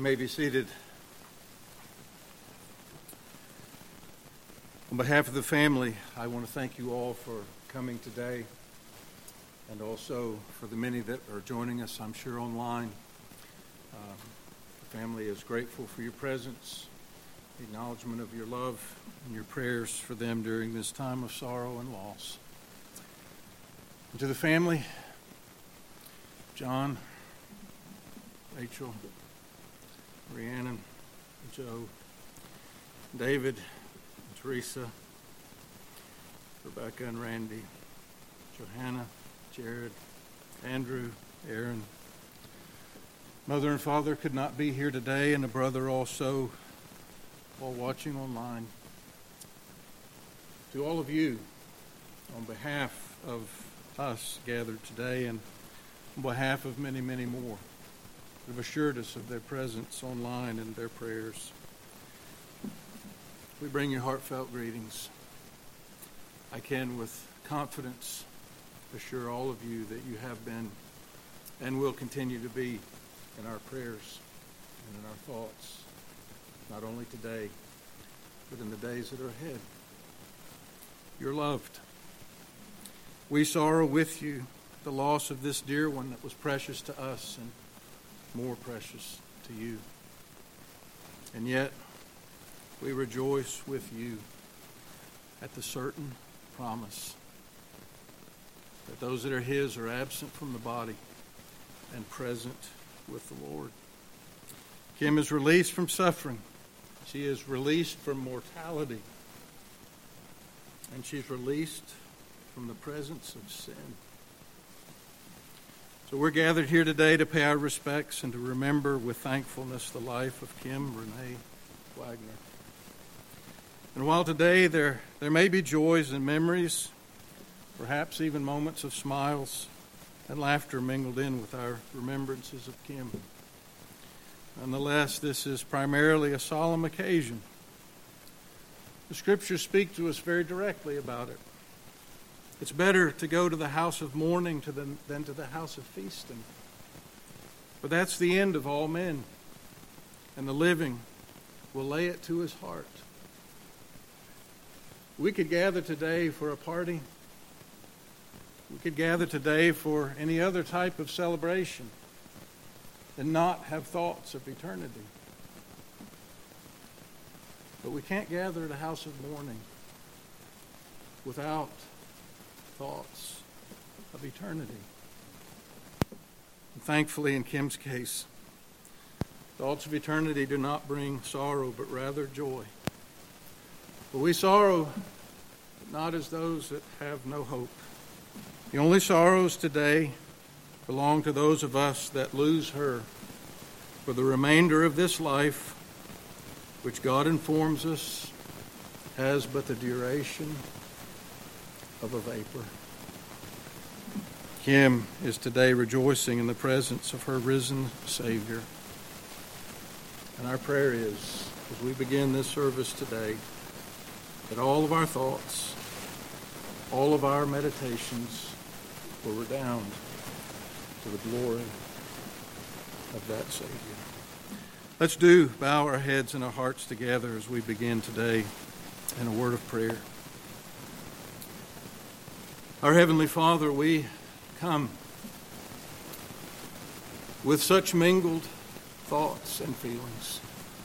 may be seated. On behalf of the family, I want to thank you all for coming today, and also for the many that are joining us, I'm sure, online. The family is grateful for your presence, the acknowledgement of your love, and your prayers for them during this time of sorrow and loss. And to the family, John, Rachel, Rhiannon, Joe, David, and Teresa, Rebecca and Randy, Johanna, Jared, Andrew, Aaron. Mother and father could not be here today, and a brother also, all watching online. To all of you, on behalf of us gathered today, and on behalf of many, many more, who have assured us of their presence online and their prayers, we bring you heartfelt greetings. I can with confidence assure all of you that you have been and will continue to be in our prayers and in our thoughts, not only today, but in the days that are ahead. You're loved. We sorrow with you the loss of this dear one that was precious to us and more precious to you. And yet, we rejoice with you at the certain promise that those that are his are absent from the body and present with the Lord. Kim is released from suffering. She is released from mortality. And she's released from the presence of sin. So we're gathered here today to pay our respects and to remember with thankfulness the life of Kim Renee Wagner. And while today there may be joys and memories, perhaps even moments of smiles and laughter mingled in with our remembrances of Kim, nonetheless, this is primarily a solemn occasion. The Scriptures speak to us very directly about it. It's better to go to the house of mourning than to the house of feasting. For that's the end of all men, and the living will lay it to his heart. We could gather today for a party. We could gather today for any other type of celebration and not have thoughts of eternity. But we can't gather at a house of mourning without thoughts of eternity. And thankfully, in Kim's case, thoughts of eternity do not bring sorrow, but rather joy. For we sorrow, but not as those that have no hope. The only sorrows today belong to those of us that lose her for the remainder of this life, which God informs us has but the duration of a vapor. Kim is today rejoicing in the presence of her risen Savior. And our prayer is, as we begin this service today, that all of our thoughts, all of our meditations will redound to the glory of that Savior. Let's bow our heads and our hearts together as we begin today in a word of prayer. Our Heavenly Father, we come with such mingled thoughts and feelings.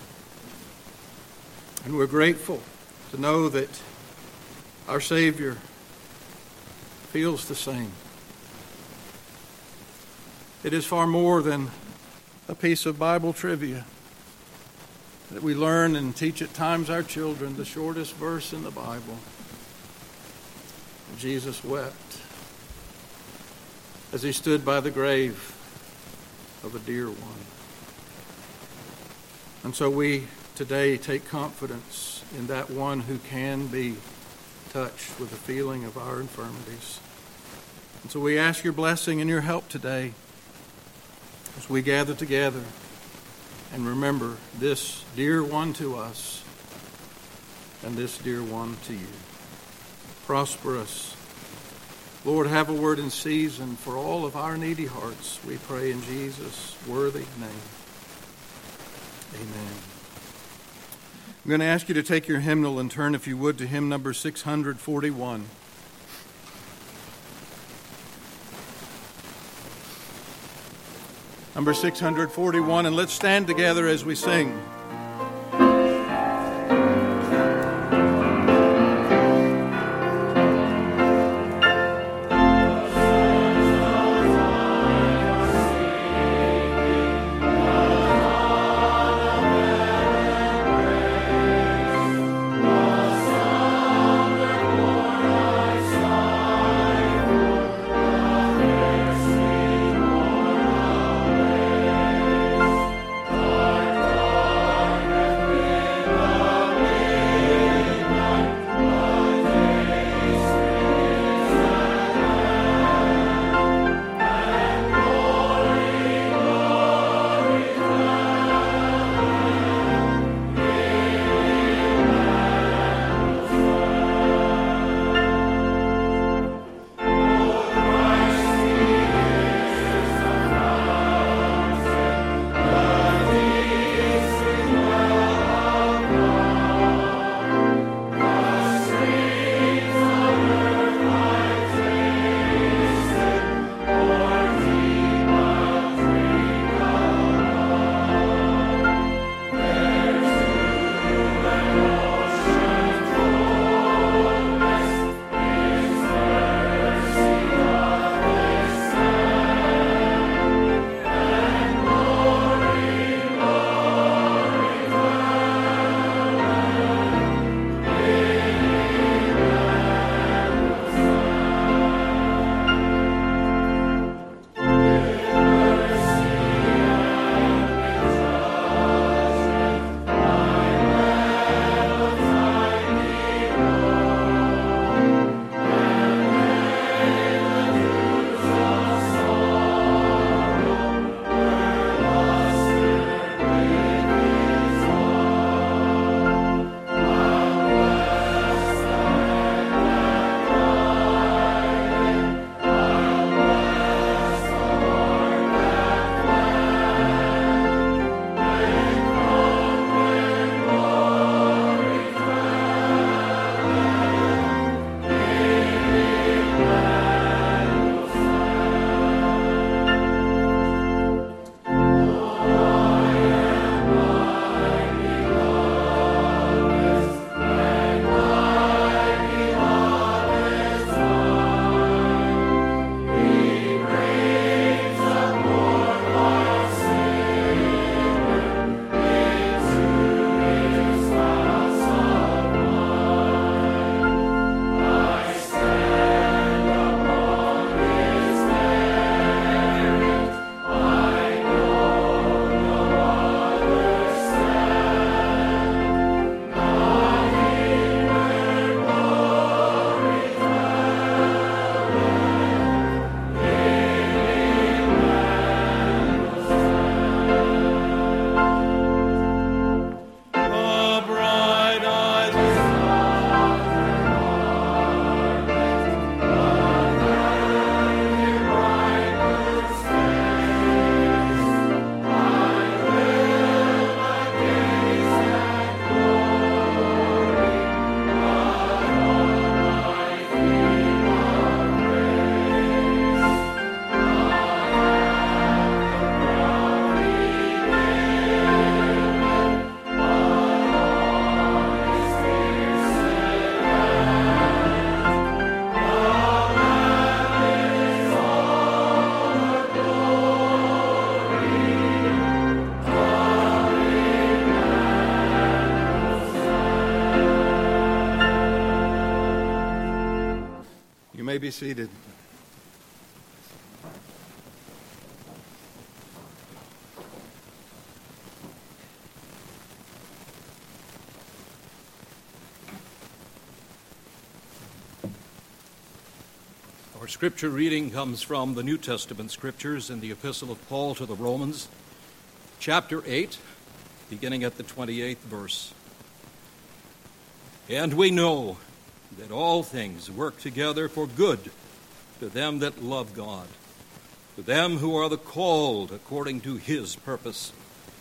And we're grateful to know that our Savior feels the same. It is far more than a piece of Bible trivia that we learn and teach at times our children the shortest verse in the Bible. Jesus wept as he stood by the grave of a dear one. And so we today take confidence in that one who can be touched with the feeling of our infirmities. And so we ask your blessing and your help today as we gather together and remember this dear one to us and this dear one to you. Prosper us. Lord, have a word in season for all of our needy hearts. We pray in Jesus' worthy name. Amen. I'm going to ask you to take your hymnal and turn, if you would, to hymn number 641. Number 641, and let's stand together as we sing. may be seated. Our scripture reading comes from the New Testament scriptures in the Epistle of Paul to the Romans, chapter 8, beginning at the 28th verse. And we know that all things work together for good to them that love God, to them who are the called according to his purpose.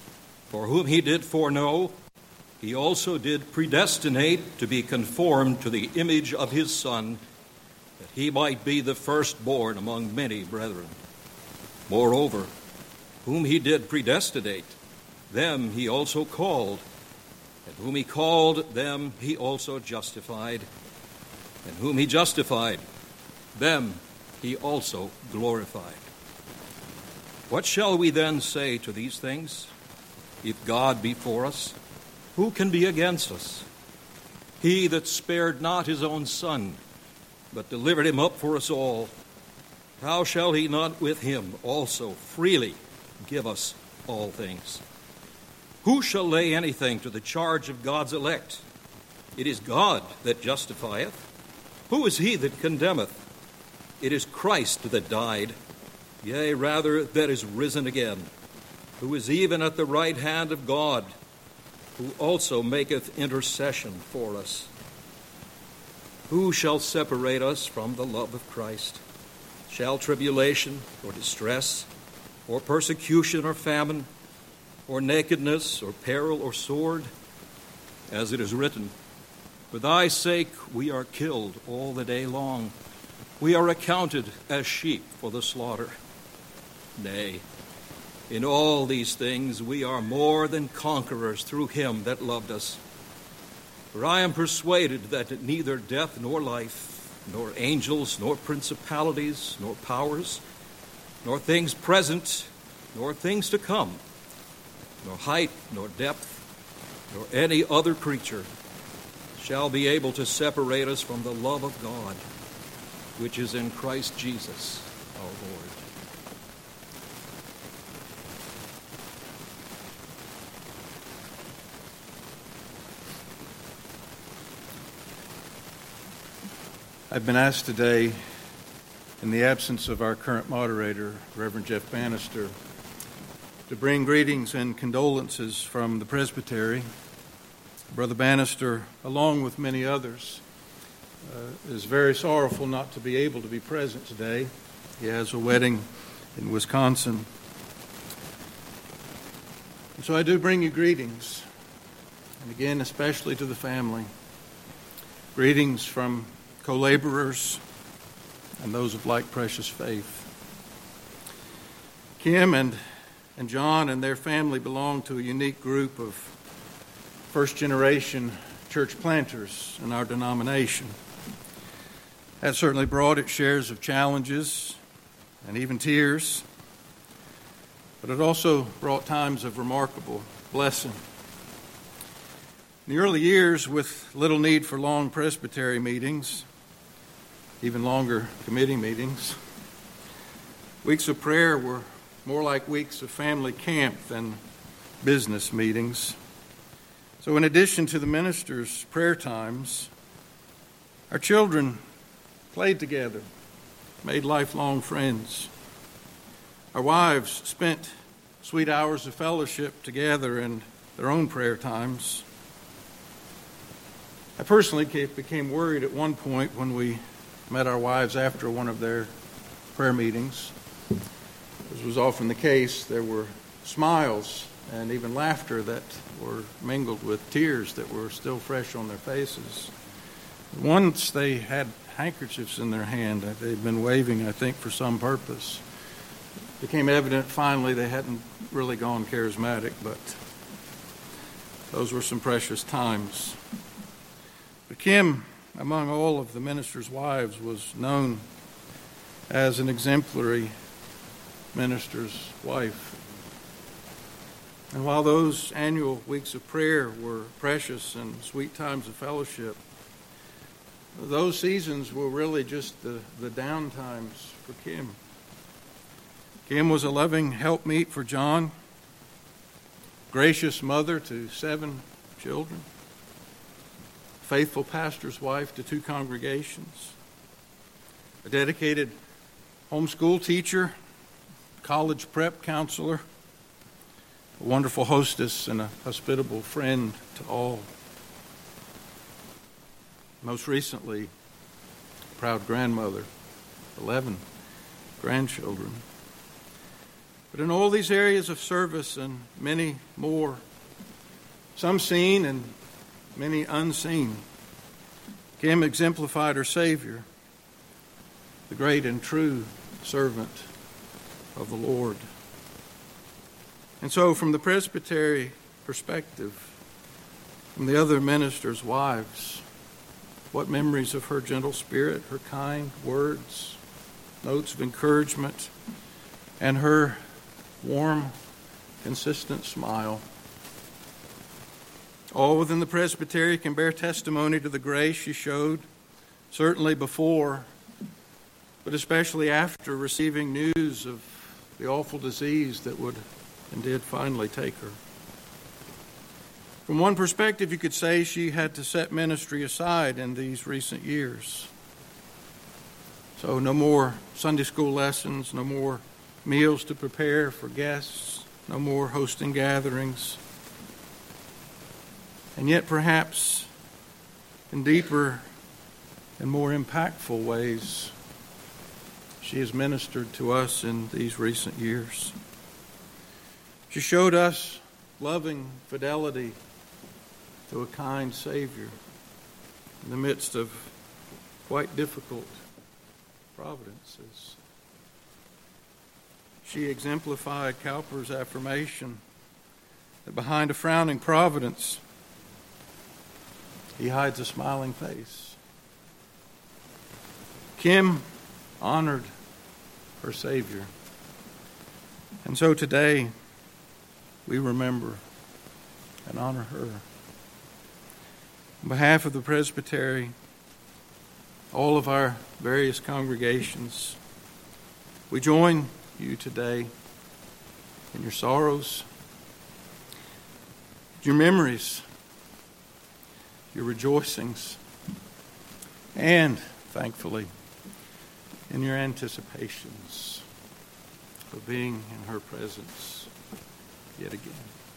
For whom he did foreknow, he also did predestinate to be conformed to the image of his Son, that he might be the firstborn among many brethren. Moreover, whom he did predestinate, them he also called. And whom he called, them he also justified. And whom he justified, them he also glorified. What shall we then say to these things? If God be for us, who can be against us? He that spared not his own Son, but delivered him up for us all, how shall he not with him also freely give us all things? Who shall lay anything to the charge of God's elect? It is God that justifieth. Who is he that condemneth? It is Christ that died, yea, rather, that is risen again, who is even at the right hand of God, who also maketh intercession for us. Who shall separate us from the love of Christ? Shall tribulation, or distress, or persecution, or famine, or nakedness, or peril, or sword? As it is written, for thy sake we are killed all the day long. We are accounted as sheep for the slaughter. Nay, in all these things we are more than conquerors through him that loved us. For I am persuaded that neither death nor life, nor angels, nor principalities, nor powers, nor things present, nor things to come, nor height, nor depth, nor any other creature shall be able to separate us from the love of God, which is in Christ Jesus our Lord. I've been asked today, in the absence of our current moderator, Reverend Jeff Bannister, to bring greetings and condolences from the presbytery. Brother Bannister, along with many others, is very sorrowful not to be able to be present today. He has a wedding in Wisconsin. And so I do bring you greetings, and again, especially to the family. Greetings from co-laborers and those of like precious faith. Kim and John and their family belong to a unique group of first-generation church planters in our denomination. That certainly brought its shares of challenges and even tears, but it also brought times of remarkable blessing. In the early years, with little need for long presbytery meetings, even longer committee meetings, weeks of prayer were more like weeks of family camp than business meetings. So in addition to the ministers' prayer times, our children played together, made lifelong friends. Our wives spent sweet hours of fellowship together in their own prayer times. I personally became worried at one point when we met our wives after one of their prayer meetings. As was often the case, there were smiles and even laughter that were mingled with tears that were still fresh on their faces. Once they had handkerchiefs in their hand that they'd been waving, I think, for some purpose. It became evident finally they hadn't really gone charismatic, but those were some precious times. But Kim, among all of the ministers' wives, was known as an exemplary minister's wife. And while those annual weeks of prayer were precious and sweet times of fellowship, those seasons were really just the down times for Kim. Kim was a loving helpmeet for John, gracious mother to 7 children, faithful pastor's wife to 2 congregations, a dedicated homeschool teacher, college prep counselor, a wonderful hostess, and a hospitable friend to all. Most recently, proud grandmother, 11 grandchildren. But in all these areas of service and many more, some seen and many unseen, Kim exemplified her Savior, the great and true servant of the Lord. And so from the presbytery perspective, from the other ministers' wives, what memories of her gentle spirit, her kind words, notes of encouragement, and her warm, consistent smile. All within the presbytery can bear testimony to the grace she showed, certainly before, but especially after receiving news of the awful disease that would and did finally take her. From one perspective, you could say she had to set ministry aside in these recent years. So no more Sunday school lessons, no more meals to prepare for guests, no more hosting gatherings. And yet perhaps in deeper and more impactful ways, she has ministered to us in these recent years. She showed us loving fidelity to a kind Savior in the midst of quite difficult providences. She exemplified Cowper's affirmation that behind a frowning providence, he hides a smiling face. Kim honored her Savior. And so today, we remember and honor her. On behalf of the presbytery, all of our various congregations, we join you today in your sorrows, your memories, your rejoicings, and, thankfully, in your anticipations of being in her presence yet again.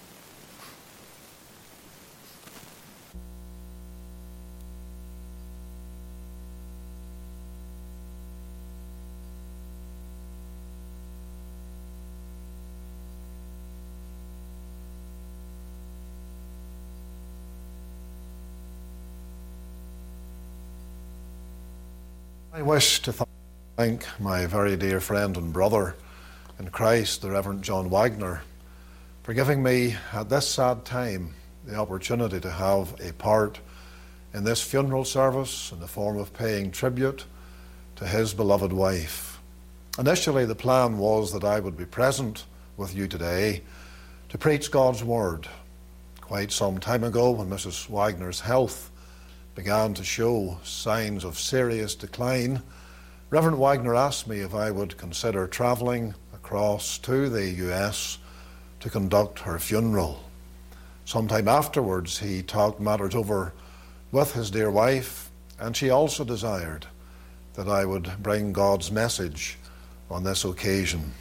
I wish to thank my very dear friend and brother in Christ, the Reverend John Wagner, for giving me at this sad time the opportunity to have a part in this funeral service in the form of paying tribute to his beloved wife. Initially, the plan was that I would be present with you today to preach God's word. Quite some time ago, when Mrs. Wagner's health began to show signs of serious decline, Reverend Wagner asked me if I would consider travelling across to the US to conduct her funeral. Sometime afterwards, he talked matters over with his dear wife, and she also desired that I would bring God's message on this occasion.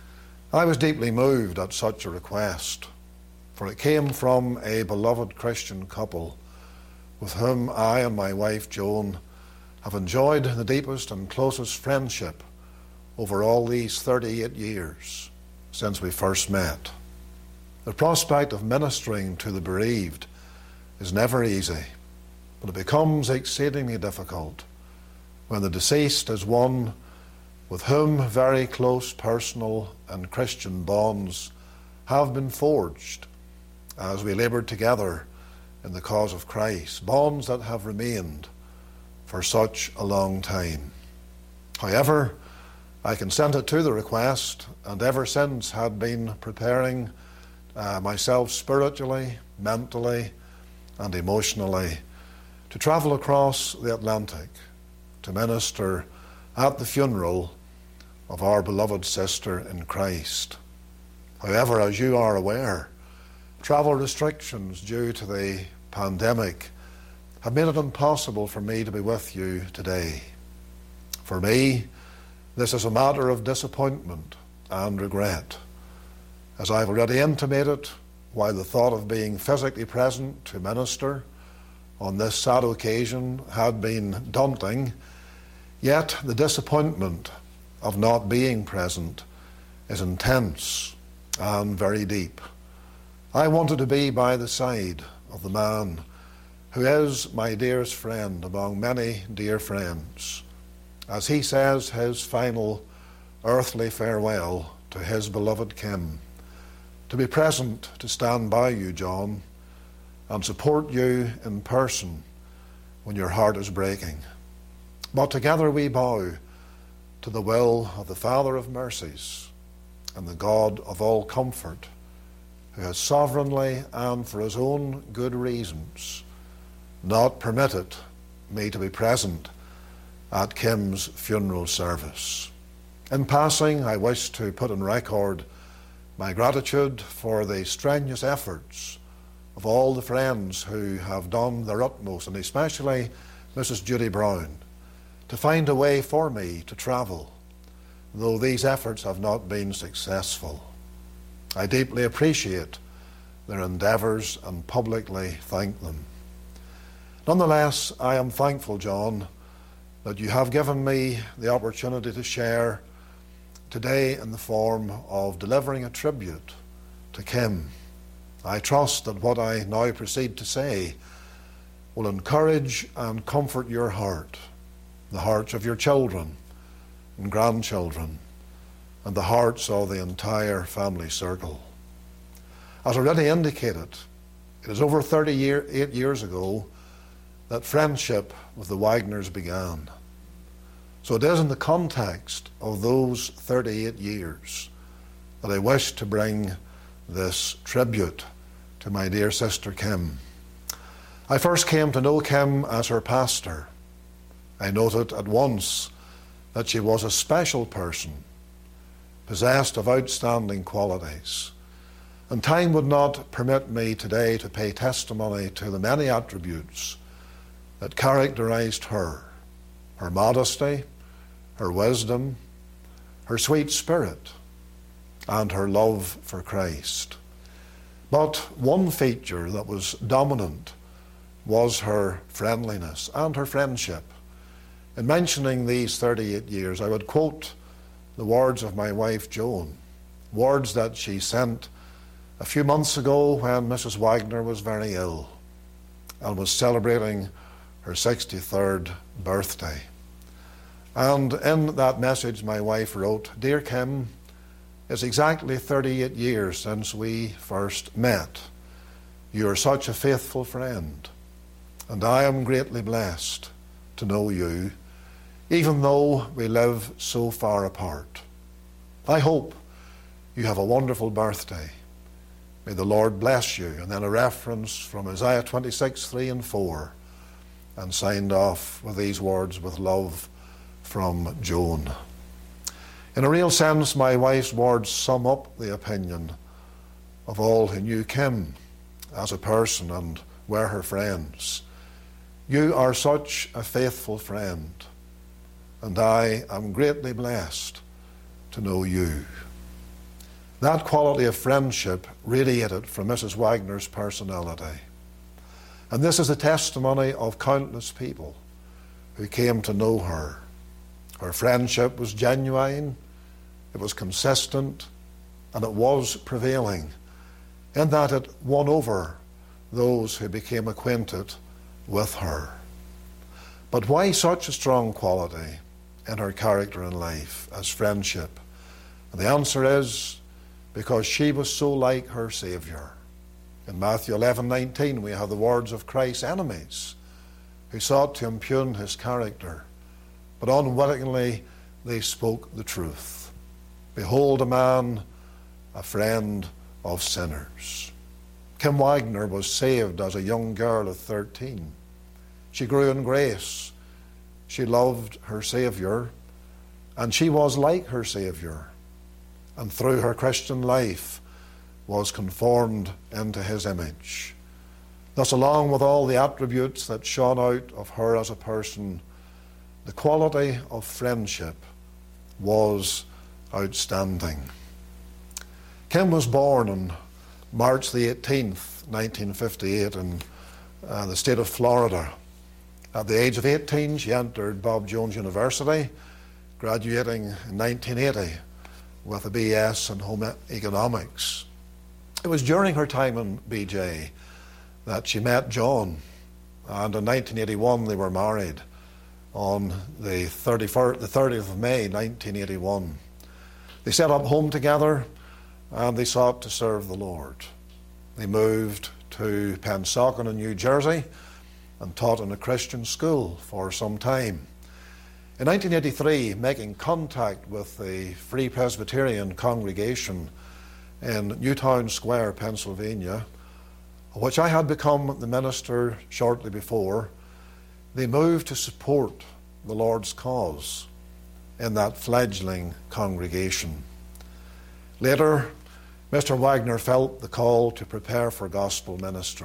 I was deeply moved at such a request, for it came from a beloved Christian couple with whom I and my wife Joan have enjoyed the deepest and closest friendship over all these 38 years since we first met. The prospect of ministering to the bereaved is never easy, but it becomes exceedingly difficult when the deceased is one with whom very close personal and Christian bonds have been forged as we laboured together in the cause of Christ, bonds that have remained for such a long time. However, I consented to the request, and ever since had been preparing myself spiritually, mentally, and emotionally to travel across the Atlantic to minister at the funeral of our beloved sister in Christ. However, as you are aware, travel restrictions due to the pandemic have made it impossible for me to be with you today. For me, this is a matter of disappointment and regret. As I've already intimated, while the thought of being physically present to minister on this sad occasion had been daunting, yet the disappointment of not being present is intense and very deep. I wanted to be by the side of the man who is my dearest friend among many dear friends, as he says his final earthly farewell to his beloved Kim, to be present to stand by you, John, and support you in person when your heart is breaking. But together we bow to the will of the Father of mercies and the God of all comfort, who has sovereignly and for his own good reasons not permitted me to be present at Kim's funeral service. In passing, I wish to put on record my gratitude for the strenuous efforts of all the friends who have done their utmost, and especially Mrs. Judy Brown, to find a way for me to travel, though these efforts have not been successful. I deeply appreciate their endeavours and publicly thank them. Nonetheless, I am thankful, John, that you have given me the opportunity to share today in the form of delivering a tribute to Kim. I trust that what I now proceed to say will encourage and comfort your heart, the hearts of your children and grandchildren, and the hearts of the entire family circle. As already indicated, it is over 38 years ago that friendship with the Wagners began. So it is in the context of those 38 years that I wish to bring this tribute to my dear sister Kim. I first came to know Kim as her pastor. I noted at once that she was a special person, possessed of outstanding qualities. And time would not permit me today to pay testimony to the many attributes that characterized her modesty, her wisdom, her sweet spirit, and her love for Christ. But one feature that was dominant was her friendliness and her friendship. In mentioning these 38 years, I would quote the words of my wife Joan, words that she sent a few months ago when Mrs. Wagner was very ill and was celebrating her 63rd birthday. And in that message my wife wrote, "Dear Kim, it's exactly 38 years since we first met. You are such a faithful friend, and I am greatly blessed to know you, even though we live so far apart. I hope you have a wonderful birthday. May the Lord bless you." And then a reference from Isaiah 26:3 and 4, and signed off with these words, "With love from Joan." In a real sense, my wife's words sum up the opinion of all who knew Kim as a person and were her friends. You are such a faithful friend, and I am greatly blessed to know you. That quality of friendship radiated from Mrs. Wagner's personality. And this is the testimony of countless people who came to know her. Her friendship was genuine, it was consistent, and it was prevailing, in that it won over those who became acquainted with her. But why such a strong quality in her character and life as friendship? And the answer is because she was so like her Saviour. In Matthew 11:19 we have the words of Christ's enemies who sought to impugn his character, but unwittingly they spoke the truth. Behold a man, a friend of sinners. Kim Wagner was saved as a young girl of 13. She grew in grace. She loved her Saviour, and she was like her Saviour, and through her Christian life was conformed into his image. Thus, along with all the attributes that shone out of her as a person, the quality of friendship was outstanding. Kim was born on March the 18th, 1958 in the state of Florida. At the age of 18, she entered Bob Jones University, graduating in 1980 with a BS in home economics. It was during her time in BJ that she met John, and in 1981 they were married on the 30th of May 1981. They set up home together and they sought to serve the Lord. They moved to Pennsauken in New Jersey and taught in a Christian school for some time. In 1983, making contact with the Free Presbyterian congregation in Newtown Square, Pennsylvania, of which I had become the minister shortly before, they moved to support the Lord's cause in that fledgling congregation. Later, Mr. Wagner felt the call to prepare for gospel ministry.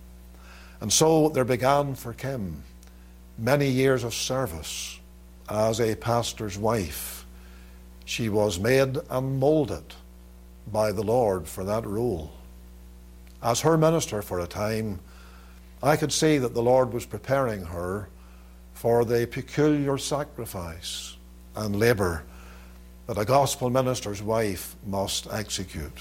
And so there began for Kim many years of service as a pastor's wife. She was made and molded by the Lord for that role. As her minister for a time, I could see that the Lord was preparing her for the peculiar sacrifice and labour that a gospel minister's wife must execute.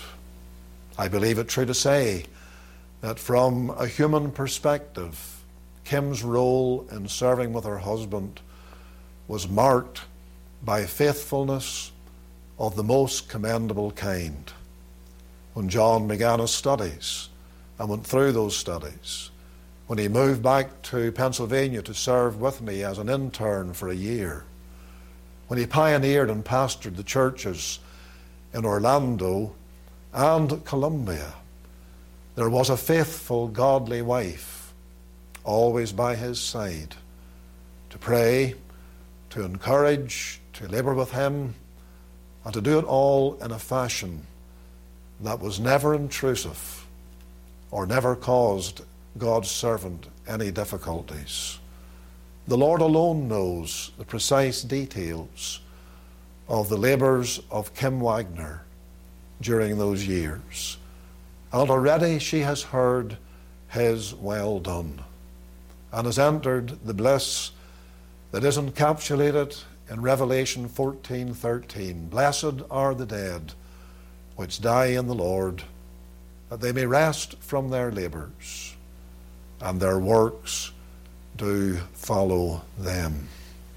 I believe it true to say that from a human perspective, Kim's role in serving with her husband was marked by faithfulness of the most commendable kind. When John began his studies and went through those studies, when he moved back to Pennsylvania to serve with me as an intern for a year, when he pioneered and pastored the churches in Orlando and Columbia, there was a faithful, godly wife always by his side to pray, to encourage, to labour with him, and to do it all in a fashion that was never intrusive or never caused God's servant any difficulties. The Lord alone knows the precise details of the labours of Kim Wagner during those years. And already she has heard his well done and has entered the bliss that is encapsulated in Revelation 14:13. Blessed are the dead which die in the Lord, that they may rest from their labours, and their works do follow them.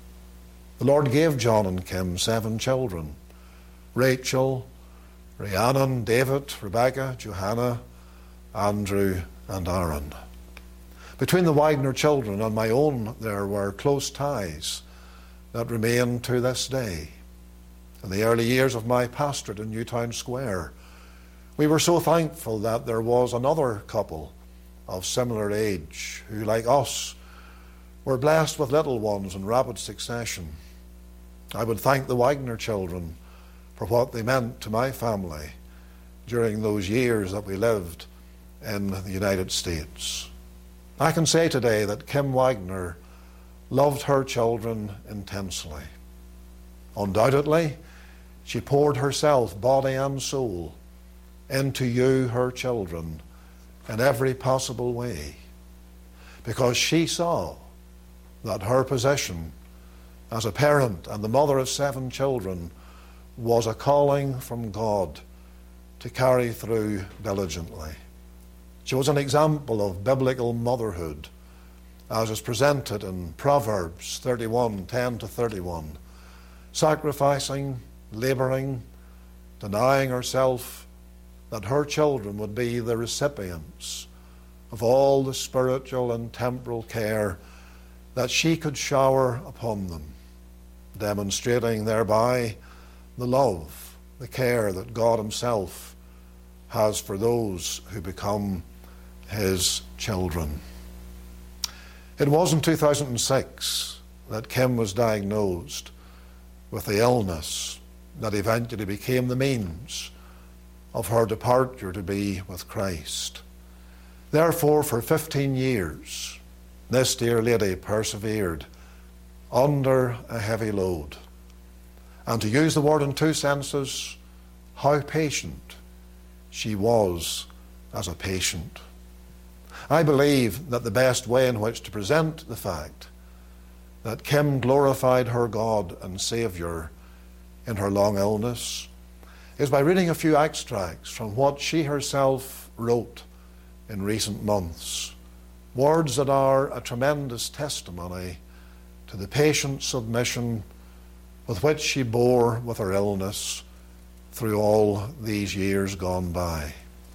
The Lord gave John and Kim 7 children: Rachel, Rhiannon, David, Rebecca, Johanna, Andrew, and Aaron. Between the Wagner children and my own, there were close ties that remain to this day. In the early years of my pastorate in Newtown Square, we were so thankful that there was another couple of similar age who, like us, were blessed with little ones in rapid succession. I would thank the Wagner children for what they meant to my family during those years that we lived in the United States. I can say today that Kim Wagner loved her children intensely. Undoubtedly, she poured herself, body and soul, into you, her children, in every possible way, because she saw that her position as a parent and the mother of 7 children was a calling from God to carry through diligently. She was an example of biblical motherhood, as is presented in Proverbs 31:10-31, sacrificing, labouring, denying herself, that her children would be the recipients of all the spiritual and temporal care that she could shower upon them, demonstrating thereby the love, the care that God himself has for those who become his children. It was in 2006 that Kim was diagnosed with the illness that eventually became the means of her departure to be with Christ. Therefore, for 15 years, this dear lady persevered under a heavy load. And to use the word in 2 senses, how patient she was as a patient. I believe that the best way in which to present the fact that Kim glorified her God and Saviour in her long illness is by reading a few extracts from what she herself wrote in recent months. Words that are a tremendous testimony to the patient submission with which she bore with her illness through all these years gone by.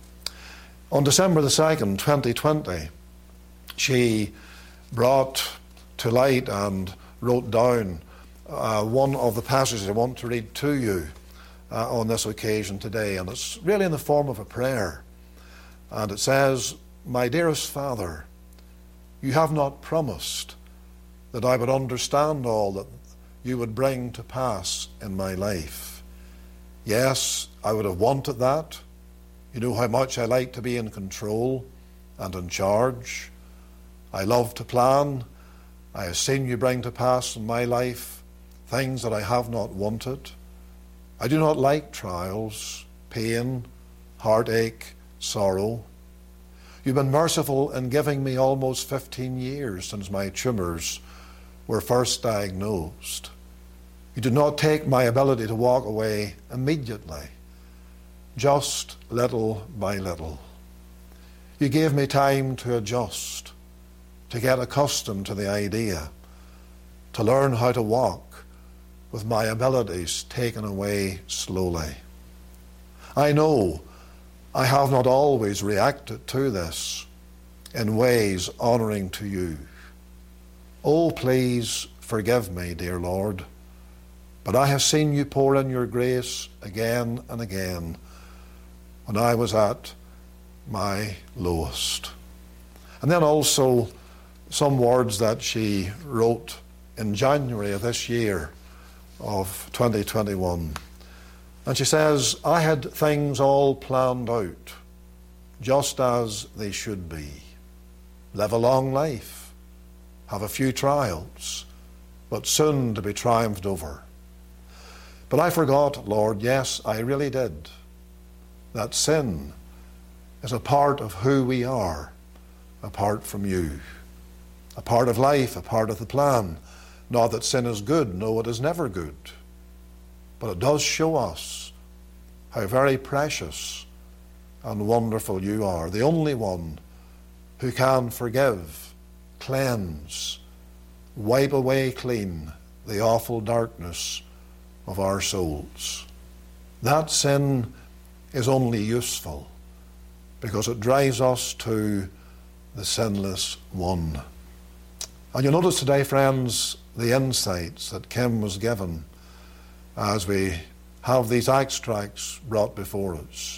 On December the 2nd, 2020, she brought to light and wrote down one of the passages I want to read to you on this occasion today, and it's really in the form of a prayer. And it says, "My dearest Father, you have not promised that I would understand all that you would bring to pass in my life. Yes, I would have wanted that. You know how much I like to be in control and in charge. I love to plan. I have seen you bring to pass in my life things that I have not wanted. I do not like trials, pain, heartache, sorrow. You've been merciful in giving me almost 15 years since my tumours were first diagnosed. You did not take my ability to walk away immediately, just little by little. You gave me time to adjust, to get accustomed to the idea, to learn how to walk with my abilities taken away slowly. I know I have not always reacted to this in ways honouring to you. Oh, please forgive me, dear Lord, but I have seen you pour in your grace again and again when I was at my lowest." And then also some words that she wrote in January of this year of 2021. And she says, "I had things all planned out, just as they should be. Live a long life, have a few trials, but soon to be triumphed over. But I forgot, Lord, yes, I really did, that sin is a part of who we are, apart from you. A part of life, a part of the plan. Not that sin is good, no, it is never good. But it does show us how very precious and wonderful you are, the only one who can forgive, cleanse, wipe away clean the awful darkness of our souls. That sin is only useful because it drives us to the sinless one." And you'll notice today, friends, the insights that Kim was given as we have these extracts brought before us.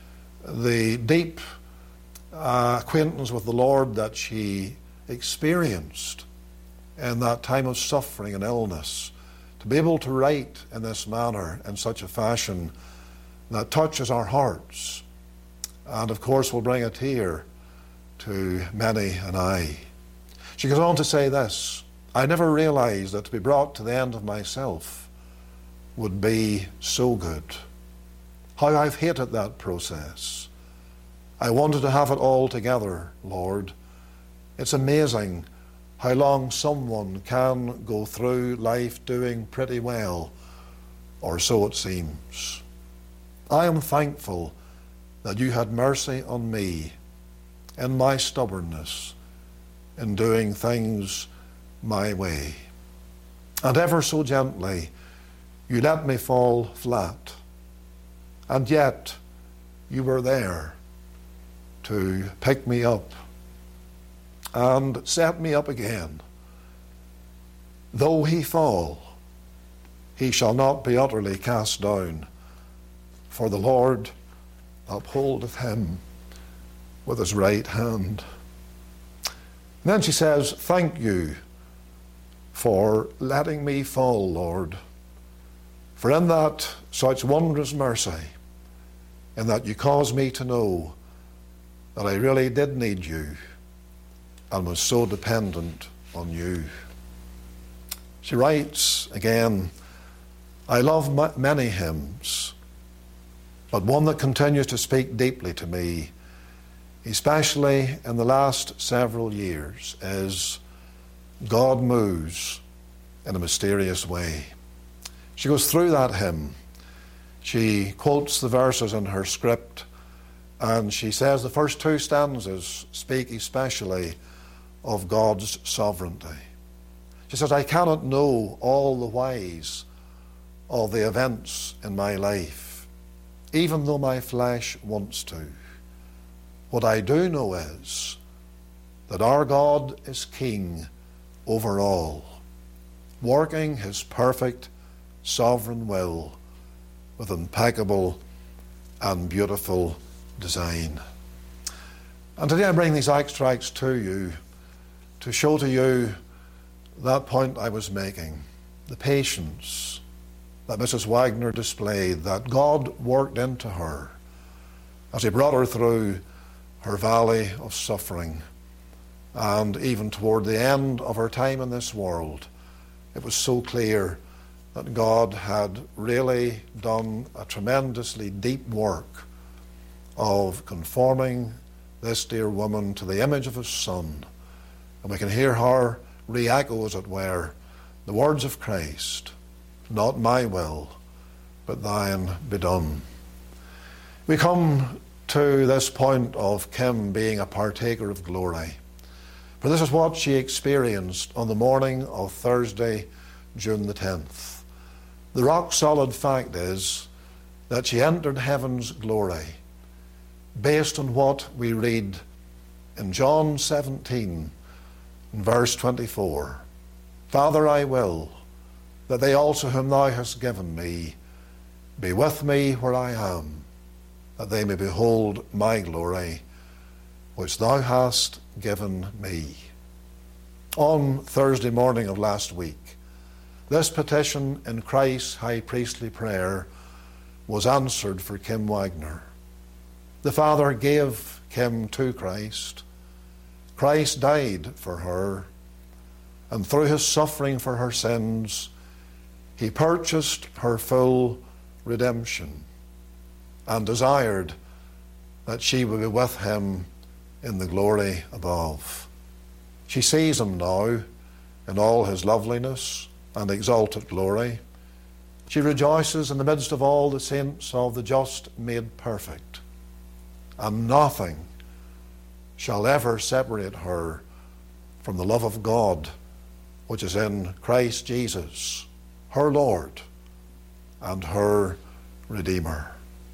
The deep acquaintance with the Lord that she experienced in that time of suffering and illness, to be able to write in this manner, in such a fashion that touches our hearts, and of course will bring a tear to many an eye. She goes on to say this, "I never realized that to be brought to the end of myself would be so good. How I've hated that process. I wanted to have it all together, Lord. It's amazing how long someone can go through life doing pretty well, or so it seems. I am thankful that you had mercy on me in my stubbornness, in doing things my way. And ever so gently, you let me fall flat. And yet, you were there to pick me up and set me up again. Though he fall, he shall not be utterly cast down, for the Lord upholdeth him with his right hand." And then she says, "Thank you for letting me fall, Lord, for in that such wondrous mercy, in that you caused me to know that I really did need you and was so dependent on you." She writes again, "I love many hymns, but one that continues to speak deeply to me, especially in the last several years, is God Moves in a Mysterious Way." She goes through that hymn She quotes the verses in her script, and she says the first two stanzas speak especially of God's sovereignty. She says, I cannot know all the whys of the events in my life, even though my flesh wants to. What I do know is that our God is king over all, working his perfect sovereign will with impeccable and beautiful design. And today I bring these extracts to you to show to you that point I was making, the patience that Mrs. Wagner displayed, that God worked into her as he brought her through her valley of suffering. And even toward the end of her time in this world, it was so clear that God had really done a tremendously deep work of conforming this dear woman to the image of his Son. And we can hear her re-echo, as it were, the words of Christ, not my will, but thine be done. We come to this point of Kim being a partaker of glory. For this is what she experienced on the morning of Thursday, June the 10th. The rock-solid fact is that she entered heaven's glory based on what we read in John 17, verse 24. Father, I will that they also whom thou hast given me be with me where I am, that they may behold my glory, which thou hast given me. On Thursday morning of last week, this petition in Christ's high priestly prayer was answered for Kim Wagner. The Father gave Kim to Christ. Christ died for her, and through his suffering for her sins, he purchased her full redemption and desired that she would be with him in the glory above. She sees him now in all his loveliness and exalted glory. She rejoices in the midst of all the saints of the just made perfect. And nothing shall ever separate her from the love of God, which is in Christ Jesus, her Lord and her Redeemer.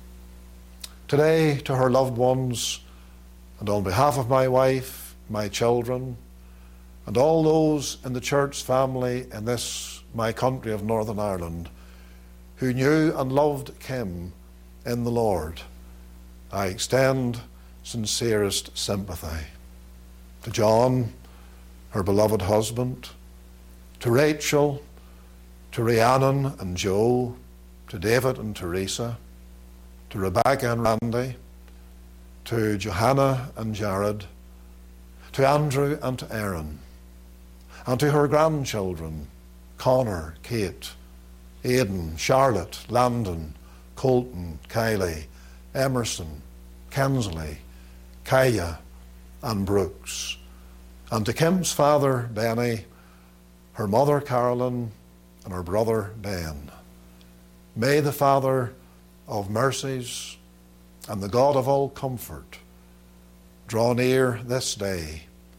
Today, to her loved ones, and on behalf of my wife, my children, and all those in the church family in this, my country of Northern Ireland, who knew and loved Kim in the Lord, I extend sincerest sympathy. To John, her beloved husband, to Rachel, to Rhiannon and Joe, to David and Teresa, to Rebecca and Randy, to Johanna and Jared, to Andrew and to Aaron, and to her grandchildren, Connor, Kate, Aidan, Charlotte, Landon, Colton, Kylie, Emerson, Kensley, Kaya, and Brooks, and to Kim's father, Benny, her mother, Carolyn, and her brother, Ben. May the Father of mercies and the God of all comfort draw near this day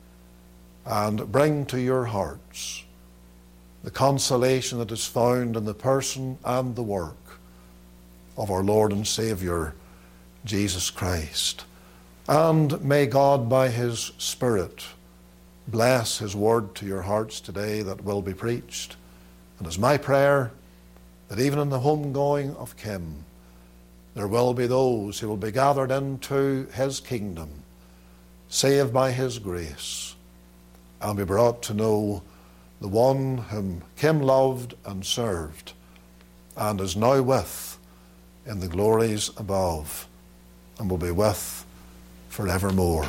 and bring to your hearts the consolation that is found in the person and the work of our Lord and Saviour, Jesus Christ. And may God, by his Spirit, bless his word to your hearts today that will be preached. And it's my prayer that even in the homegoing of Kim, there will be those who will be gathered into his kingdom, saved by his grace, and be brought to know the one whom Kim loved and served, and is now with in the glories above, and will be with forevermore.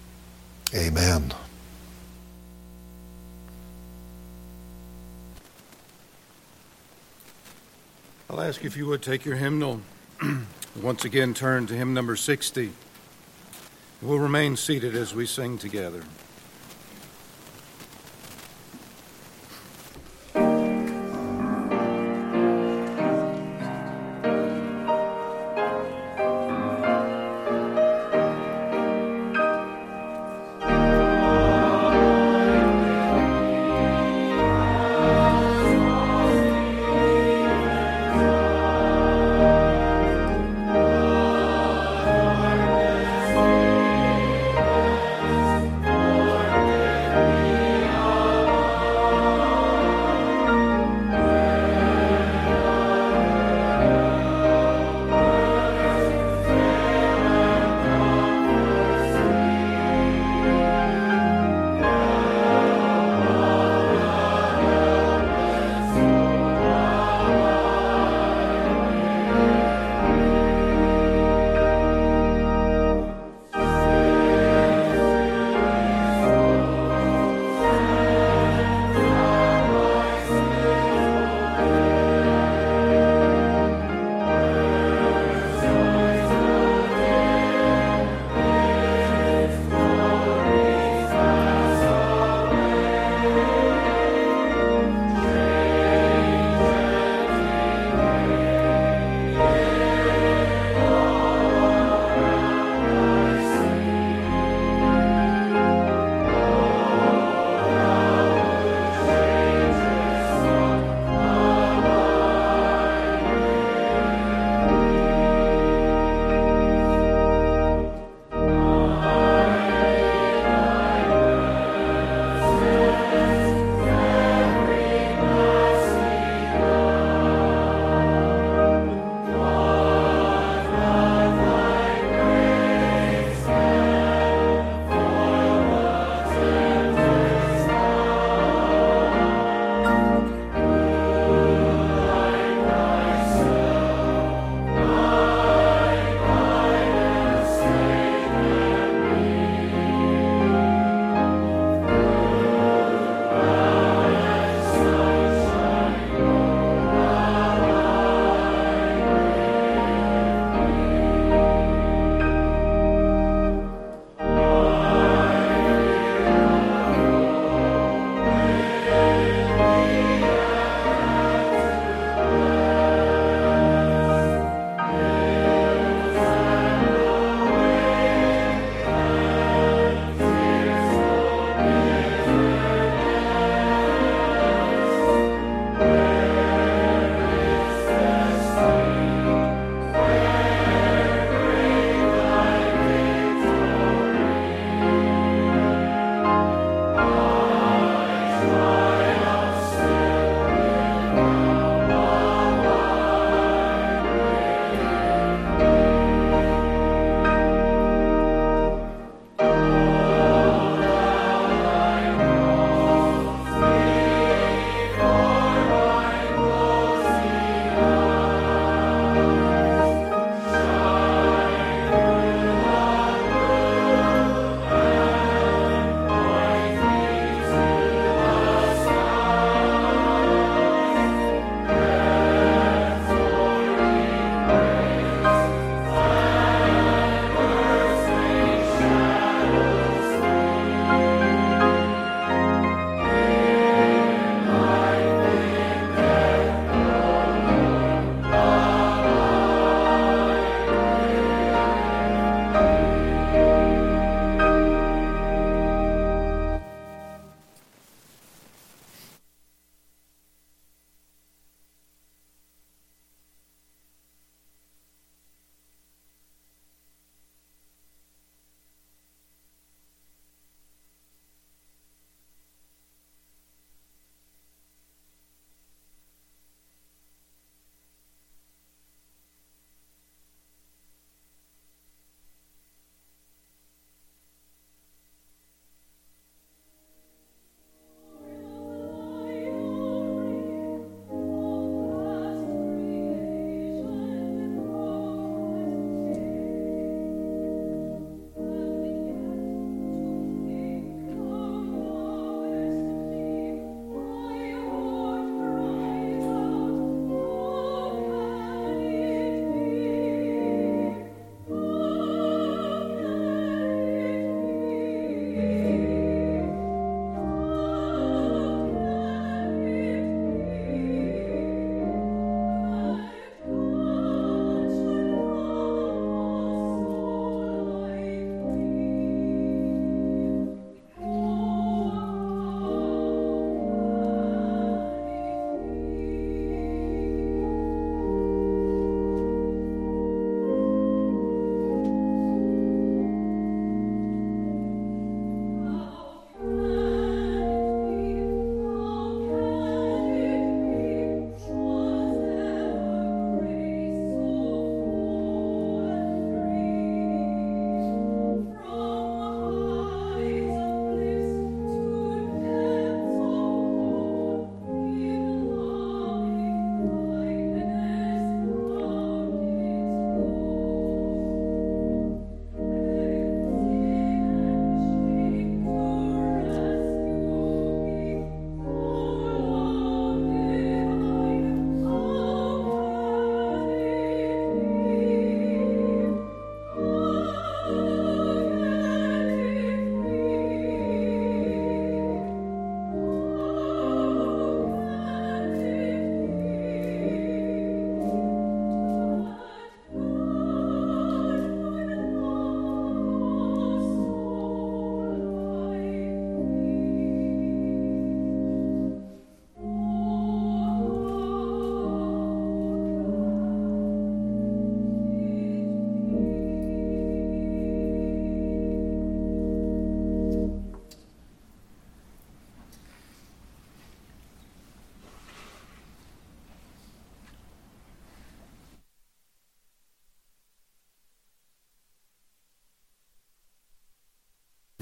Amen. I'll ask if you would take your hymnal. Once again, turn to hymn number 60. We'll remain seated as we sing together.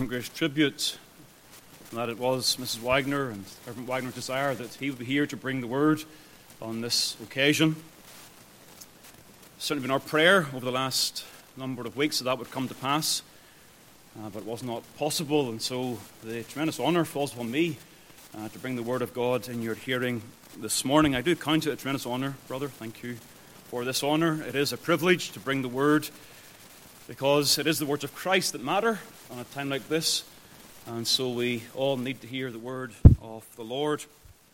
Grace tribute, that it was Mrs. Wagner and Reverend Wagner's desire that he would be here to bring the word on this occasion. It's certainly been our prayer over the last number of weeks that would come to pass, but it was not possible, and so the tremendous honour falls upon me to bring the word of God in your hearing this morning. I do count it a tremendous honour, brother. Thank you for this honour. It is a privilege to bring the word, because it is the words of Christ that matter on a time like this, and so we all need to hear the word of the Lord.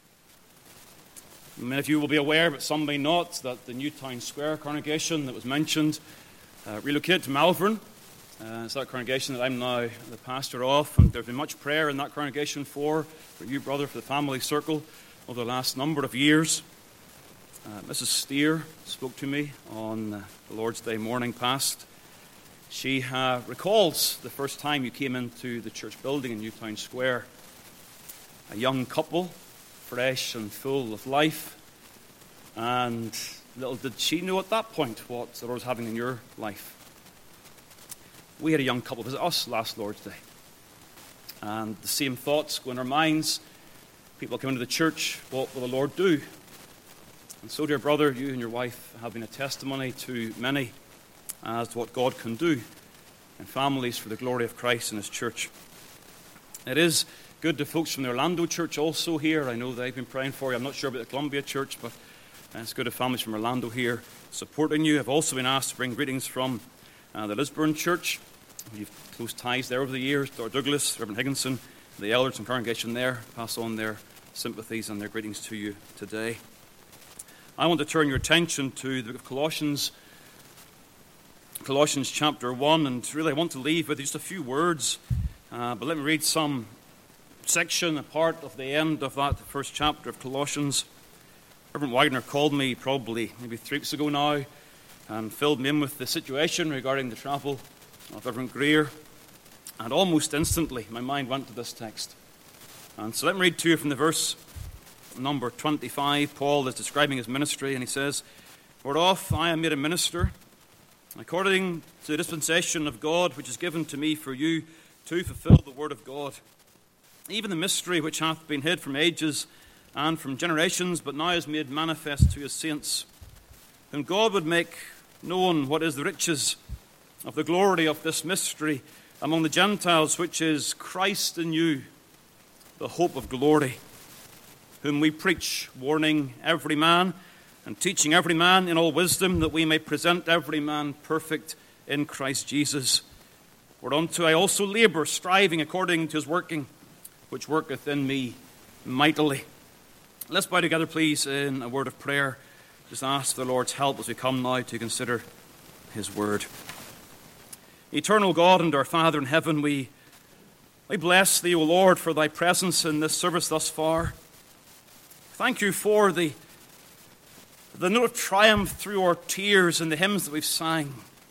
Many of you will be aware, but some may not, that the Newtown Square congregation that was mentioned relocated to Malvern. It's that congregation that I'm now the pastor of, and there's been much prayer in that congregation for you, brother, for the family circle over the last number of years. Mrs. Steer spoke to me on the Lord's Day morning past. She recalls the first time you came into the church building in Newtown Square. A young couple, fresh and full of life. And little did she know at that point what the Lord was having in your life. We had a young couple visit us last Lord's Day. And the same thoughts go in our minds. People come into the church, what will the Lord do? And so, dear brother, you and your wife have been a testimony to many as to what God can do in families for the glory of Christ and His church. It is good to folks from the Orlando church also here. I know they've been praying for you. I'm not sure about the Columbia church, but it's good to have families from Orlando here supporting you. I've also been asked to bring greetings from the Lisburn church. We've close ties there over the years. Dr. Douglas, Reverend Higginson, the elders and congregation there pass on their sympathies and their greetings to you today. I want to turn your attention to the book of Colossians chapter 1, and really I want to leave with just a few words, but let me read some section, a part of the end of that first chapter of Colossians. Reverend Wagner called me probably maybe 3 weeks ago now and filled me in with the situation regarding the travel of Reverend Greer, and almost instantly my mind went to this text. And so let me read to you from the verse number 25. Paul is describing his ministry, and he says, "Whereof I am made a minister, according to the dispensation of God, which is given to me for you to fulfill the word of God, even the mystery which hath been hid from ages and from generations, but now is made manifest to His saints, whom God would make known what is the riches of the glory of this mystery among the Gentiles, which is Christ in you, the hope of glory, whom we preach, warning every man and teaching every man in all wisdom, that we may present every man perfect in Christ Jesus. Whereunto I also labour, striving according to His working, which worketh in me mightily." Let's bow together, please, in a word of prayer. Just ask the Lord's help as we come now to consider His word. Eternal God and our Father in heaven, we bless Thee, O Lord, for Thy presence in this service thus far. Thank You for the note of triumph through our tears in the hymns that we've sang,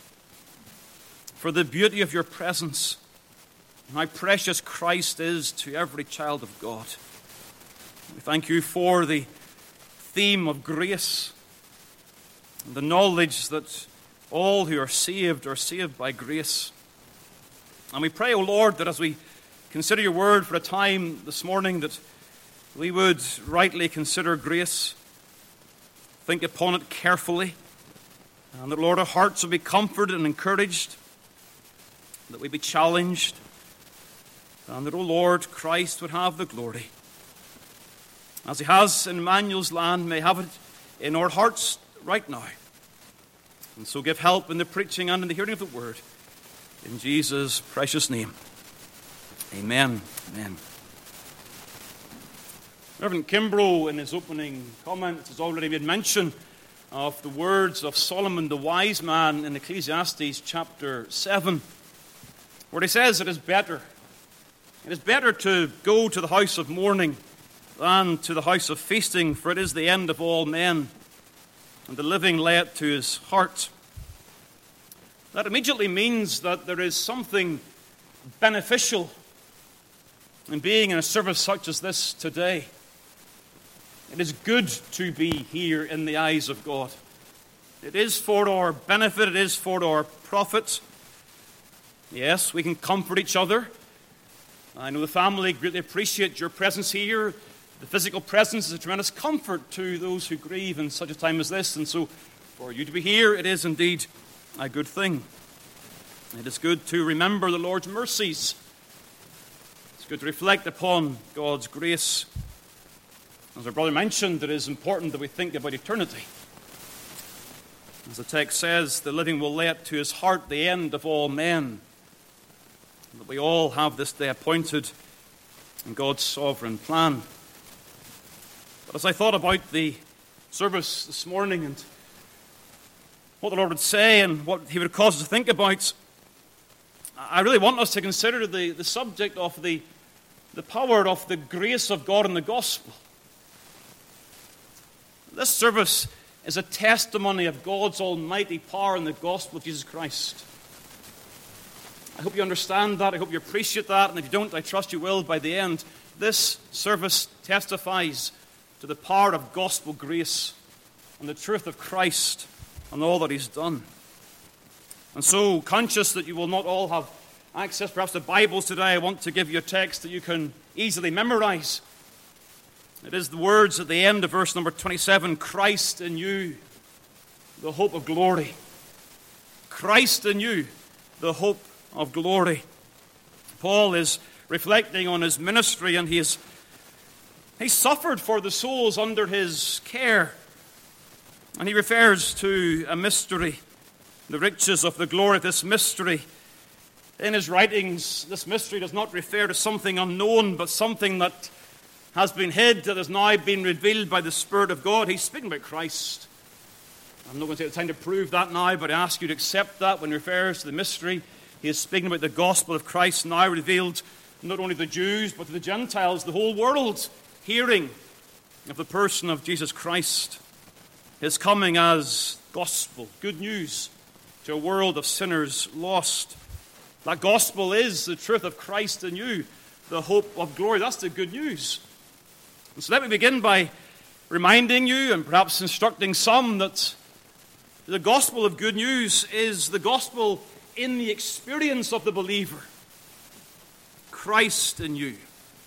for the beauty of Your presence, and how precious Christ is to every child of God. We thank You for the theme of grace, and the knowledge that all who are saved by grace. And we pray, O Lord, that as we consider Your word for a time this morning, that we would rightly consider grace, think upon it carefully, and that, Lord, our hearts would be comforted and encouraged, that we be challenged, and that, O Lord, Christ would have the glory. As He has in Emmanuel's land, may have it in our hearts right now. And so give help in the preaching and in the hearing of the word. In Jesus' precious name. Amen. Amen. Reverend Kimbrough, in his opening comments, has already made mention of the words of Solomon the wise man in Ecclesiastes chapter 7, where he says it is better to go to the house of mourning than to the house of feasting, for it is the end of all men, and the living lay it to his heart. That immediately means that there is something beneficial in being in a service such as this today. It is good to be here in the eyes of God. It is for our benefit. It is for our profit. Yes, we can comfort each other I know the family greatly appreciate your presence here. The physical presence is a tremendous comfort to those who grieve in such a time as this, and so for you to be here, it is indeed a good thing. It is good to remember the Lord's mercies. It's good to reflect upon God's grace. As our brother mentioned, it is important that we think about eternity. As the text says, the living will lay to his heart the end of all men. That we all have this day appointed in God's sovereign plan. But as I thought about the service this morning and what the Lord would say and what he would cause us to think about, I really want us to consider the subject of the power of the grace of God in the gospel. This service is a testimony of God's almighty power in the gospel of Jesus Christ. I hope you understand that. I hope you appreciate that. And if you don't, I trust you will by the end. This service testifies to the power of gospel grace and the truth of Christ and all that he's done. And so, conscious that you will not all have access perhaps to Bibles today, I want to give you a text that you can easily memorize. It is the words at the end of verse number 27, Christ in you, the hope of glory. Christ in you, the hope of glory. Paul is reflecting on his ministry, and he suffered for the souls under his care. And he refers to a mystery, the riches of the glory of this mystery. In his writings, this mystery does not refer to something unknown, but something that has been hid, that has now been revealed by the Spirit of God. He's speaking about Christ. I'm not going to take the time to prove that now, but I ask you to accept that when he refers to the mystery. He is speaking about the gospel of Christ now revealed not only to the Jews, but to the Gentiles, the whole world, hearing of the person of Jesus Christ. His coming as gospel, good news to a world of sinners lost. That gospel is the truth of Christ in you, the hope of glory. That's the good news. And so let me begin by reminding you and perhaps instructing some that the gospel of good news is the gospel in the experience of the believer. Christ in you.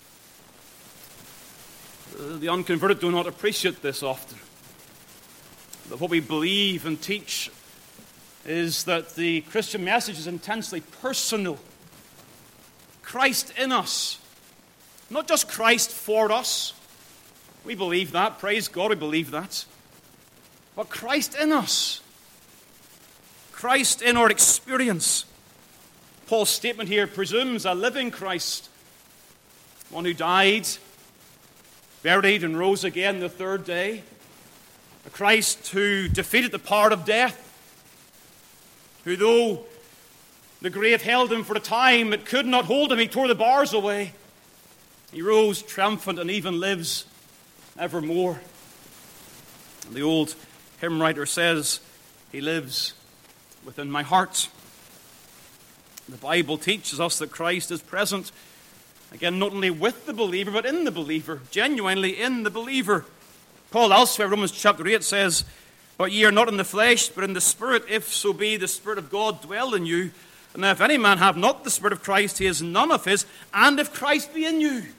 The unconverted do not appreciate this often. But what we believe and teach is that the Christian message is intensely personal. Christ in us. Not just Christ for us. We believe that. Praise God, we believe that. But Christ in us. Christ in our experience. Paul's statement here presumes a living Christ. One who died, buried, and rose again the third day. A Christ who defeated the power of death. Who, though the grave held him for a time, it could not hold him. He tore the bars away. He rose triumphant and even lives evermore. And the old hymn writer says, he lives within my heart. The Bible teaches us that Christ is present, again, not only with the believer, but in the believer, genuinely in the believer. Paul elsewhere, Romans chapter 8, says, but ye are not in the flesh, but in the Spirit, if so be the Spirit of God dwell in you. And if any man have not the Spirit of Christ, he is none of his, and if Christ be in you.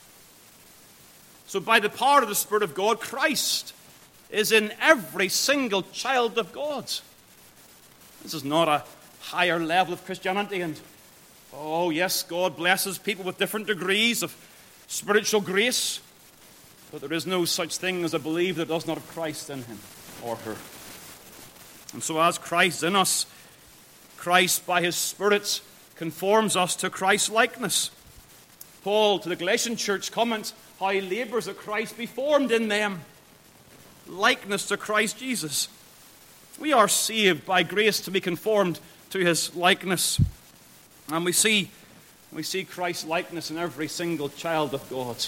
So by the power of the Spirit of God, Christ is in every single child of God. This is not a higher level of Christianity, and oh yes, God blesses people with different degrees of spiritual grace, but there is no such thing as a believer that does not have Christ in him or her. And so as Christ in us, Christ by his Spirit conforms us to Christ's likeness. Paul to the Galatian church comments how he labors that Christ be formed in them, likeness to Christ Jesus. We are saved by grace to be conformed to his likeness. And we see Christ's likeness in every single child of God.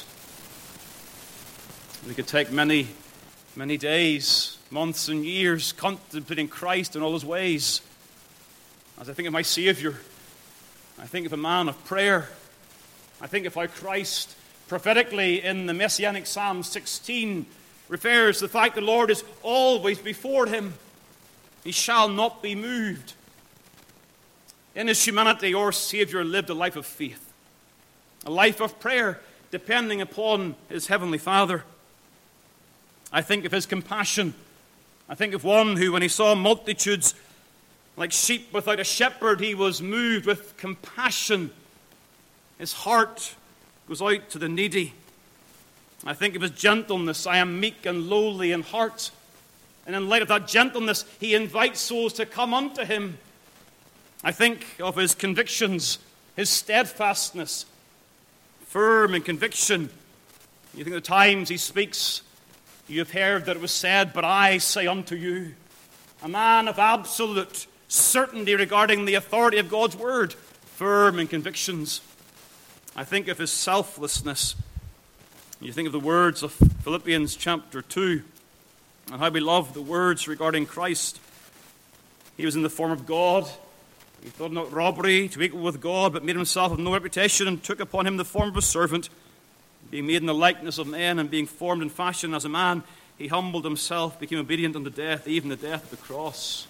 We could take many, many days, months and years contemplating Christ in all his ways. As I think of my Savior, I think of a man of prayer. I think of how Christ prophetically in the Messianic Psalm 16 refers to the fact the Lord is always before him. He shall not be moved. In his humanity, our Savior lived a life of faith. a life of prayer, depending upon his heavenly Father. I think of his compassion. I think of one who, when he saw multitudes like sheep without a shepherd, he was moved with compassion. His heart goes out to the needy. I think of his gentleness. I am meek and lowly in heart. And in light of that gentleness, he invites souls to come unto him. I think of his convictions, his steadfastness, firm in conviction. You think of the times he speaks, you have heard that it was said, but I say unto you. A man of absolute certainty regarding the authority of God's word, firm in convictions. I think of his selflessness. You think of the words of Philippians chapter 2, and how we love the words regarding Christ. He was in the form of God. He thought not robbery to equal with God, but made himself of no reputation, and took upon him the form of a servant. Being made in the likeness of men, and being formed in fashion as a man, he humbled himself, became obedient unto death, even the death of the cross.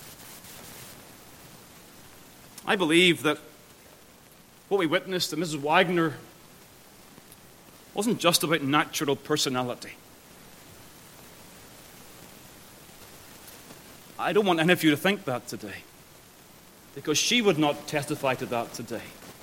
I believe that what we witnessed in Mrs. Wagner wasn't just about natural personality. I don't want any of you to think that today, because she would not testify to that today.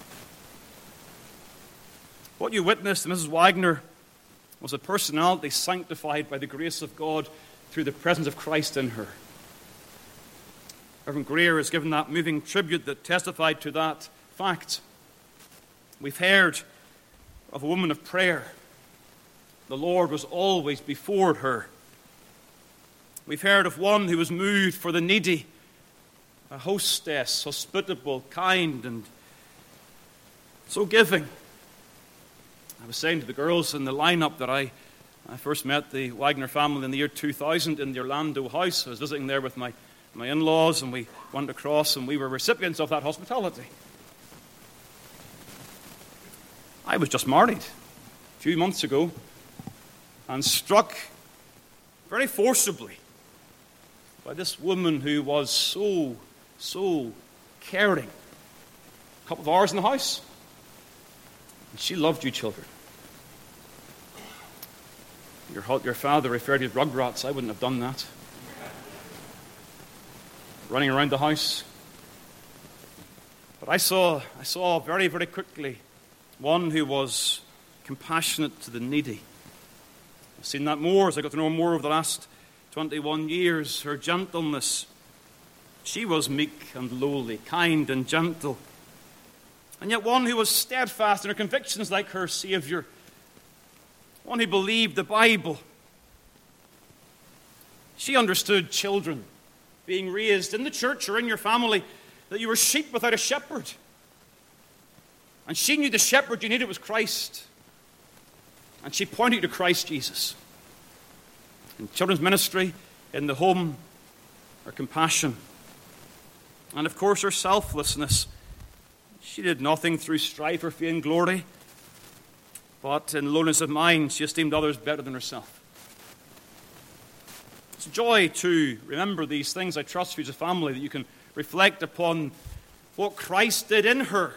What you witnessed in Mrs. Wagner was a personality sanctified by the grace of God through the presence of Christ in her. Reverend Greer has given that moving tribute that testified to that fact. We've heard of a woman of prayer. The Lord was always before her. We've heard of one who was moved for the needy, a hostess, hospitable, kind, and so giving. I was saying to the girls in the lineup that I first met the Wagner family in the year 2000 in the Orlando house. I was visiting there with my in-laws, and we went across, and we were recipients of that hospitality. I was just married a few months ago and struck very forcibly by this woman who was so caring. A couple of hours in the house, and she loved you children. Your father referred to as rugrats. I wouldn't have done that. Running around the house. But I saw very, very quickly one who was compassionate to the needy. I've seen that more as I got to know her more over the last 21 years. Her gentleness. She was meek and lowly, kind and gentle. And yet one who was steadfast in her convictions like her Savior. One who believed the Bible. She understood children being raised in the church or in your family, that you were sheep without a shepherd. And she knew the shepherd you needed was Christ. And she pointed to Christ Jesus. In children's ministry, in the home, her compassion. And of course her selflessness. She did nothing through strife or vain glory, but in lowliness of mind she esteemed others better than herself. It's a joy to remember these things. I trust for you as a family that you can reflect upon what Christ did in her.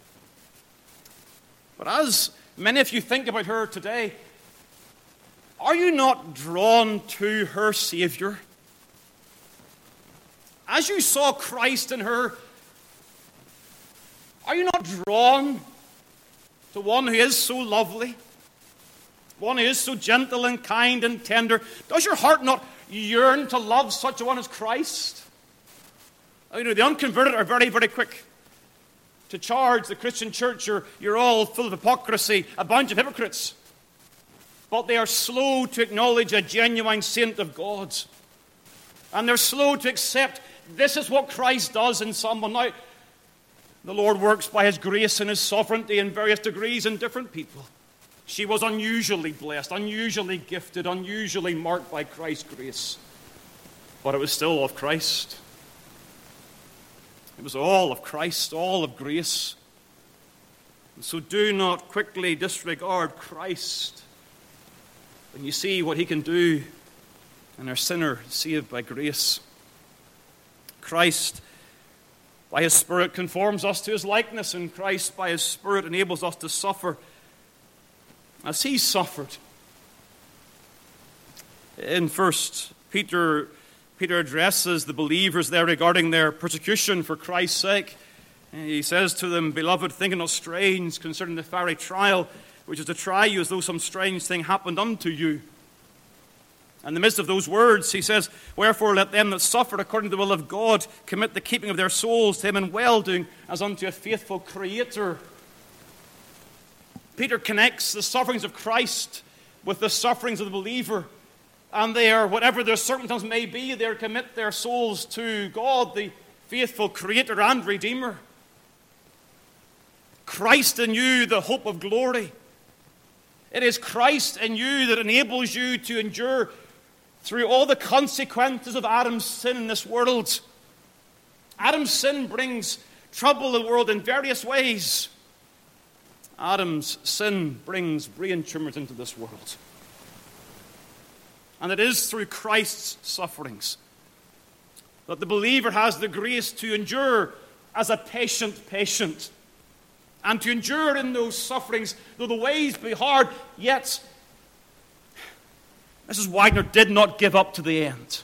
But as many of you think about her today, are you not drawn to her Savior? As you saw Christ in her, are you not drawn to one who is so lovely? One who is so gentle and kind and tender? Does your heart not yearn to love such a one as Christ? You know, the unconverted are very, very quick to charge the Christian church, you're all full of hypocrisy, a bunch of hypocrites. But they are slow to acknowledge a genuine saint of God. And they're slow to accept this is what Christ does in someone. Now, the Lord works by His grace and His sovereignty in various degrees in different people. She was unusually blessed, unusually gifted, unusually marked by Christ's grace. But it was still of Christ. It was all of Christ, all of grace. And so do not quickly disregard Christ when you see what He can do in a sinner saved by grace. Christ by His Spirit conforms us to His likeness, and Christ by His Spirit enables us to suffer as He suffered. In 1 Peter, Peter addresses the believers there regarding their persecution for Christ's sake. He says to them, "Beloved, think it not strange concerning the fiery trial, which is to try you as though some strange thing happened unto you." In the midst of those words, he says, "Wherefore let them that suffer according to the will of God commit the keeping of their souls to Him in well-doing as unto a faithful Creator." Peter connects the sufferings of Christ with the sufferings of the believer. And they are, whatever their circumstances may be, they commit their souls to God, the faithful Creator and Redeemer. Christ in you, the hope of glory. It is Christ in you that enables you to endure through all the consequences of Adam's sin in this world. Adam's sin brings trouble in the world in various ways. Adam's sin brings brain tumors into this world. And it is through Christ's sufferings that the believer has the grace to endure as a patient, and to endure in those sufferings, though the ways be hard, yet Mrs. Wagner did not give up to the end.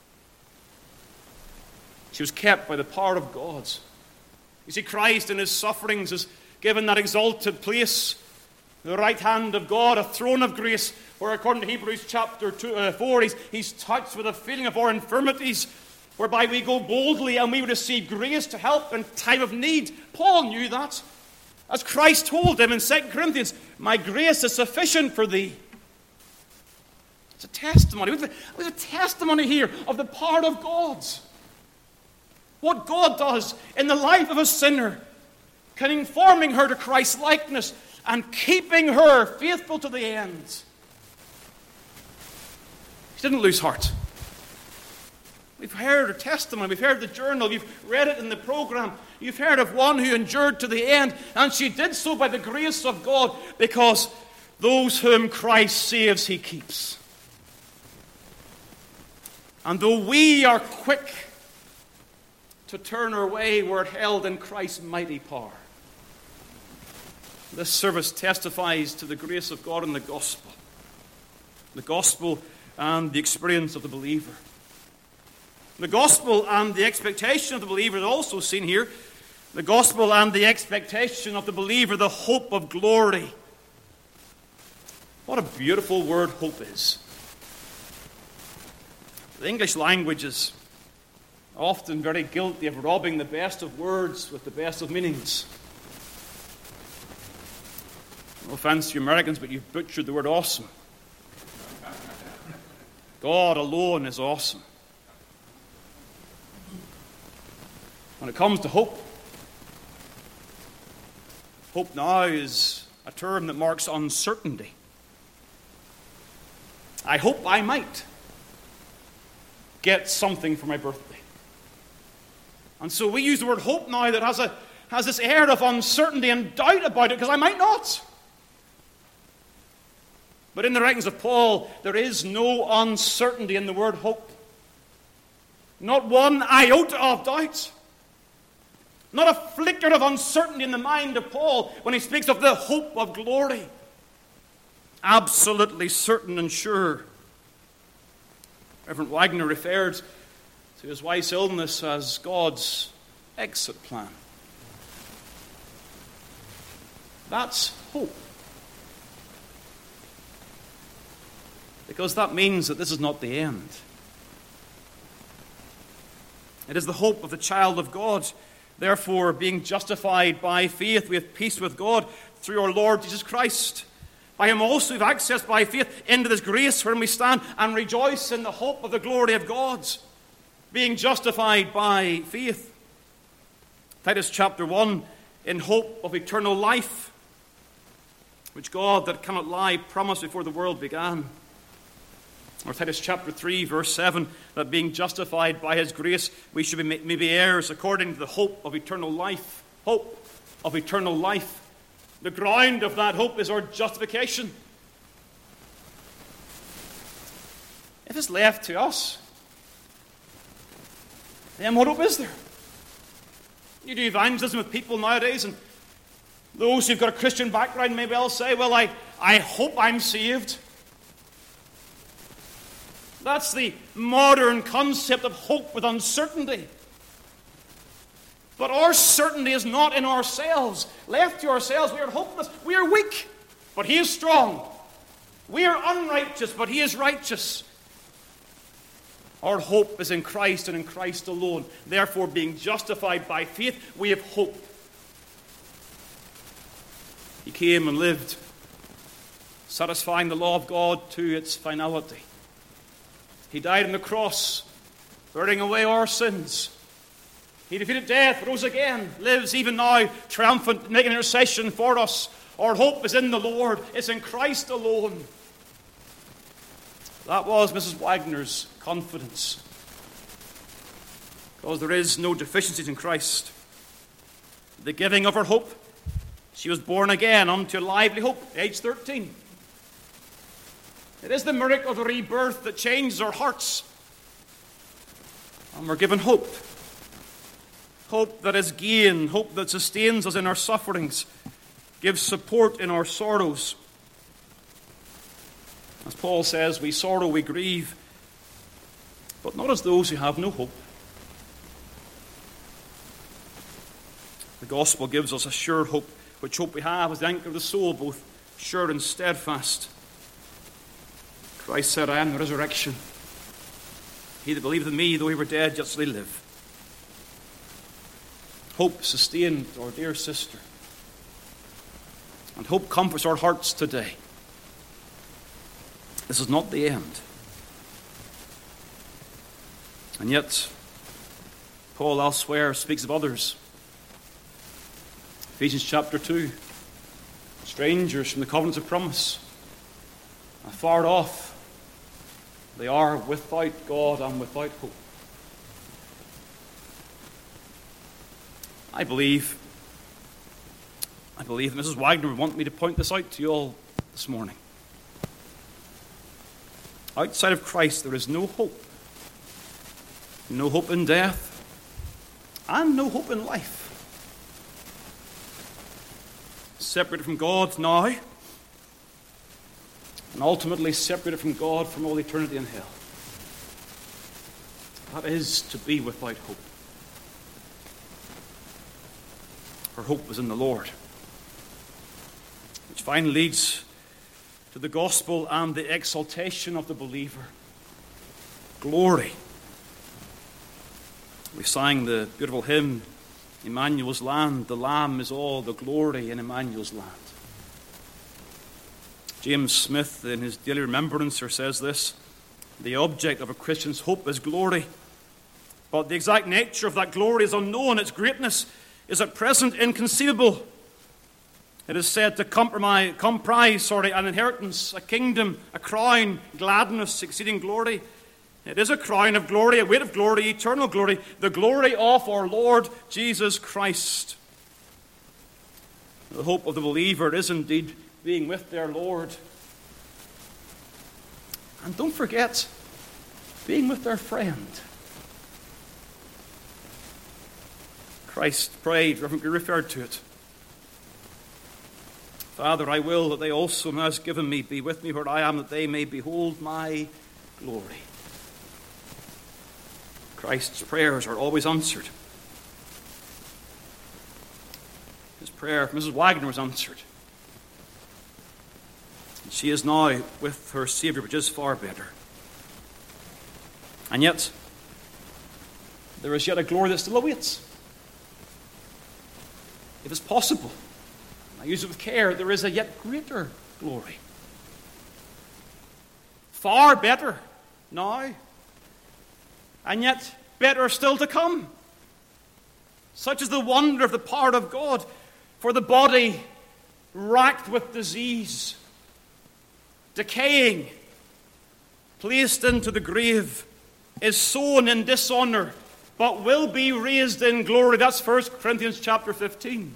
She was kept by the power of God. You see, Christ in His sufferings is given that exalted place, the right hand of God, a throne of grace, where according to Hebrews chapter 4, he's touched with a feeling of our infirmities, whereby we go boldly and we receive grace to help in time of need. Paul knew that. As Christ told him in 2 Corinthians, "My grace is sufficient for thee." It's a testimony. We have a testimony here of the power of God. What God does in the life of a sinner, conforming her to Christ's likeness and keeping her faithful to the end. She didn't lose heart. We've heard her testimony, we've heard the journal, you've read it in the program. You've heard of one who endured to the end, and she did so by the grace of God, because those whom Christ saves, He keeps. And though we are quick to turn our way, we're held in Christ's mighty power. This service testifies to the grace of God in the gospel and the experience of the believer. The gospel and the expectation of the believer is also seen here. The gospel and the expectation of the believer, the hope of glory. What a beautiful word hope is. The English language is often very guilty of robbing the best of words with the best of meanings. No offense to you Americans, but you've butchered the word awesome. God alone is awesome. When it comes to hope, hope now is a term that marks uncertainty. I hope I might get something for my birthday. And so we use the word hope now that has this air of uncertainty and doubt about it, because I might not. But in the writings of Paul, there is no uncertainty in the word hope. Not one iota of doubt. Not a flicker of uncertainty in the mind of Paul when he speaks of the hope of glory. Absolutely certain and sure. Reverend Wagner referred to his wife's illness as God's exit plan. That's hope. Because that means that this is not the end. It is the hope of the child of God. Therefore, being justified by faith, we have peace with God through our Lord Jesus Christ. By Him also we have access by faith into this grace wherein we stand and rejoice in the hope of the glory of God. Being justified by faith. Titus chapter 1, in hope of eternal life, which God that cannot lie promised before the world began. Or Titus chapter 3, verse 7, that being justified by His grace, we should be heirs according to the hope of eternal life. Hope of eternal life. The ground of that hope is our justification. If it's left to us, then what hope is there? You do evangelism with people nowadays, and those who've got a Christian background may well say, well, I hope I'm saved. That's the modern concept of hope with uncertainty. But our certainty is not in ourselves. Left to ourselves, we are hopeless. We are weak, but He is strong. We are unrighteous, but He is righteous. Our hope is in Christ and in Christ alone. Therefore, being justified by faith, we have hope. He came and lived, satisfying the law of God to its finality. He died on the cross, burning away our sins. He defeated death, rose again, lives even now, triumphant, making intercession for us. Our hope is in the Lord. It's in Christ alone. That was Mrs. Wagner's confidence. Because there is no deficiencies in Christ. The giving of her hope, she was born again unto lively hope, age 13. It is the miracle of the rebirth that changes our hearts. And we're given hope. Hope that is gain, hope that sustains us in our sufferings, gives support in our sorrows. As Paul says, we sorrow, we grieve, but not as those who have no hope. The gospel gives us a sure hope, which hope we have is the anchor of the soul, both sure and steadfast. Christ said, I am the resurrection. He that believeth in me, though he were dead, yet shall he live. Hope sustained our dear sister. And hope comforts our hearts today. This is not the end. And yet, Paul elsewhere speaks of others. Ephesians chapter 2. Strangers from the covenants of promise. Afar off, they are without God and without hope. I believe that Mrs. Wagner would want me to point this out to you all this morning. Outside of Christ, there is no hope. No hope in death, and no hope in life. Separated from God now, and ultimately separated from God from all eternity in hell. That is to be without hope. Her hope was in the Lord. Which finally leads to the gospel and the exaltation of the believer. Glory. We sang the beautiful hymn, Emmanuel's land, the Lamb is all the glory in Emmanuel's land. James Smith, in his Daily Remembrancer, says this: the object of a Christian's hope is glory, but the exact nature of that glory is unknown. Its greatness is at present inconceivable. It is said to comprise an inheritance, a kingdom, a crown, gladness, exceeding glory. It is a crown of glory, a weight of glory, eternal glory, the glory of our Lord Jesus Christ. The hope of the believer is indeed being with their Lord. And don't forget, being with their friend. Christ prayed, reverently referred to it. Father, I will that they also, whom thou hast given me, be with me where I am, that they may behold my glory. Christ's prayers are always answered. His prayer for Mrs. Wagner was answered. And she is now with her Saviour, which is far better. And yet, there is yet a glory that still awaits. If it's possible, I use it with care, there is a yet greater glory. Far better now, and yet better still to come. Such is the wonder of the power of God. For the body racked with disease, decaying, placed into the grave, is sown in dishonor, but will be raised in glory. That's 1 Corinthians chapter 15.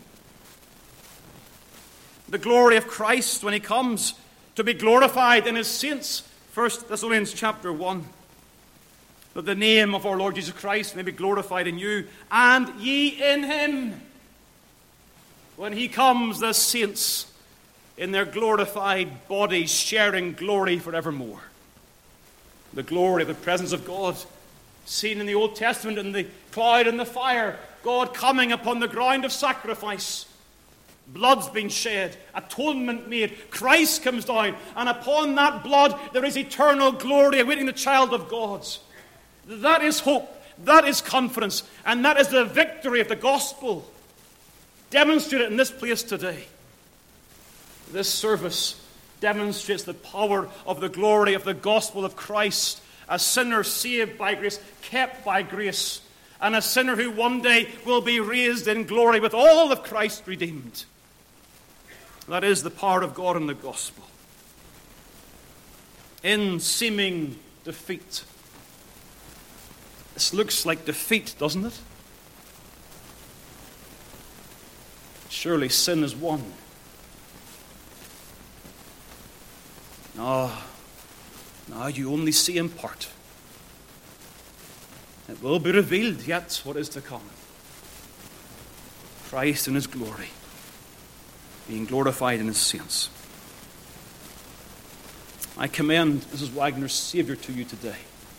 The glory of Christ when he comes to be glorified in his saints. 1 Thessalonians chapter 1. that the name of our Lord Jesus Christ may be glorified in you, and ye in him. When he comes, the saints in their glorified bodies sharing glory forevermore. The glory of the presence of God, seen in the Old Testament in the cloud and the fire, God coming upon the ground of sacrifice. Blood's been shed, atonement made, Christ comes down, and upon that blood there is eternal glory awaiting the child of God. That is hope, that is confidence, and that is the victory of the gospel demonstrated in this place today. This service demonstrates the power of the glory of the gospel of Christ, a sinner saved by grace, kept by grace, and a sinner who one day will be raised in glory with all of Christ redeemed. That is the power of God in the gospel. In seeming defeat. This looks like defeat, doesn't it? Surely sin is won. No, you only see in part. It will be revealed yet what is to come. Christ in his glory, being glorified in his saints. I commend Mrs. Wagner's Savior to you today.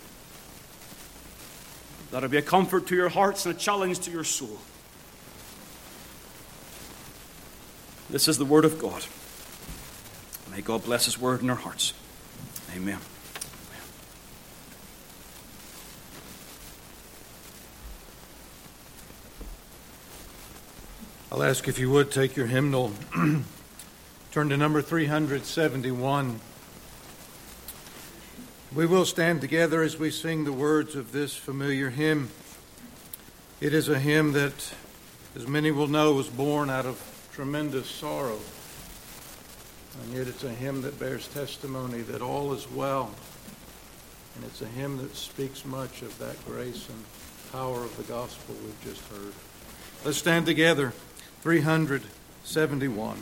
That it be a comfort to your hearts and a challenge to your soul. This is the word of God. May God bless his word in our hearts. Amen. I'll ask if you would take your hymnal. Turn to number 371. We will stand together as we sing the words of this familiar hymn. It is a hymn that, as many will know, was born out of tremendous sorrow. And yet it's a hymn that bears testimony that all is well. And it's a hymn that speaks much of that grace and power of the gospel we've just heard. Let's stand together. 371.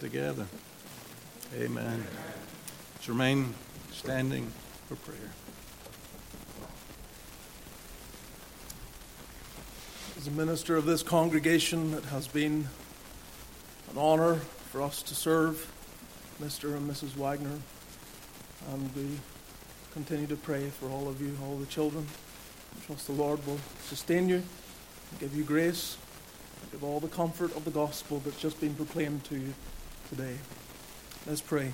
together. Amen. Let's remain standing for prayer. As a minister of this congregation, it has been an honor for us to serve Mr. and Mrs. Wagner, and we continue to pray for all of you, all the children. I trust the Lord will sustain you, give you grace, give all the comfort of the gospel that's just been proclaimed to you today. Let's pray.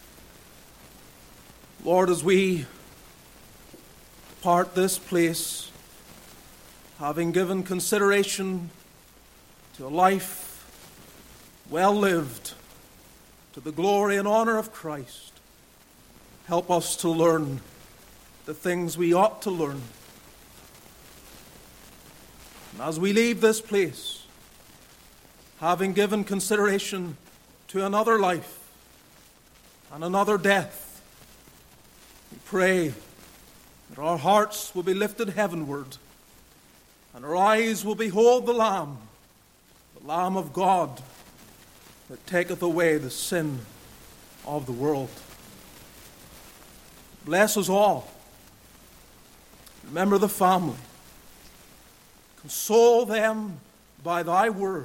Lord, as we depart this place, having given consideration to a life well lived, to the glory and honor of Christ, help us to learn the things we ought to learn. And as we leave this place, having given consideration to another life and another death, we pray that our hearts will be lifted heavenward and our eyes will behold the Lamb of God that taketh away the sin of the world. Bless us all. Remember the family. Console them by thy word,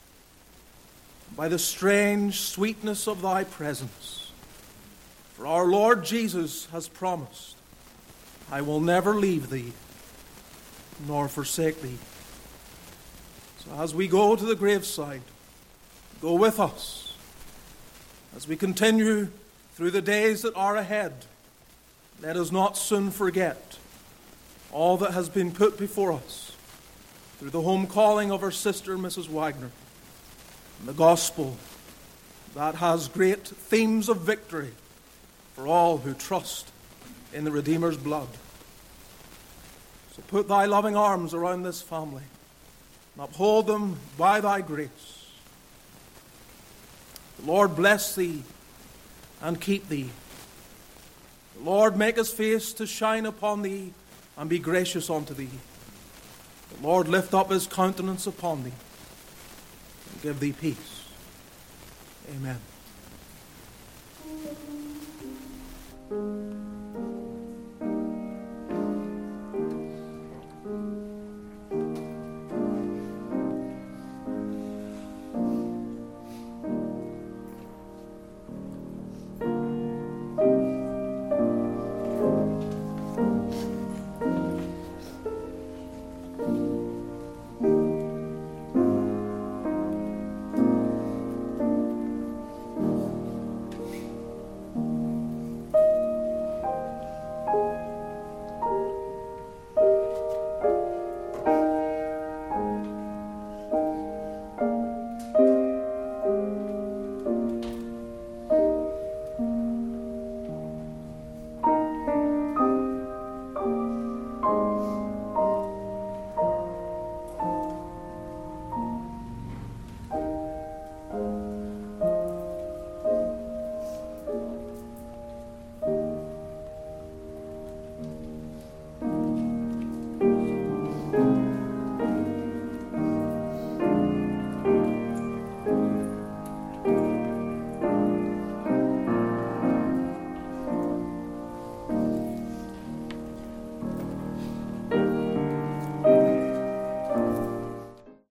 by the strange sweetness of thy presence. For our Lord Jesus has promised, I will never leave thee nor forsake thee. So as we go to the graveside, go with us. As we continue through the days that are ahead, let us not soon forget all that has been put before us through the home calling of our sister, Mrs. Wagner, and the gospel that has great themes of victory for all who trust in the Redeemer's blood. So put thy loving arms around this family and uphold them by thy grace. The Lord bless thee and keep thee. The Lord make his face to shine upon thee and be gracious unto thee. The Lord lift up his countenance upon thee and give thee peace. Amen.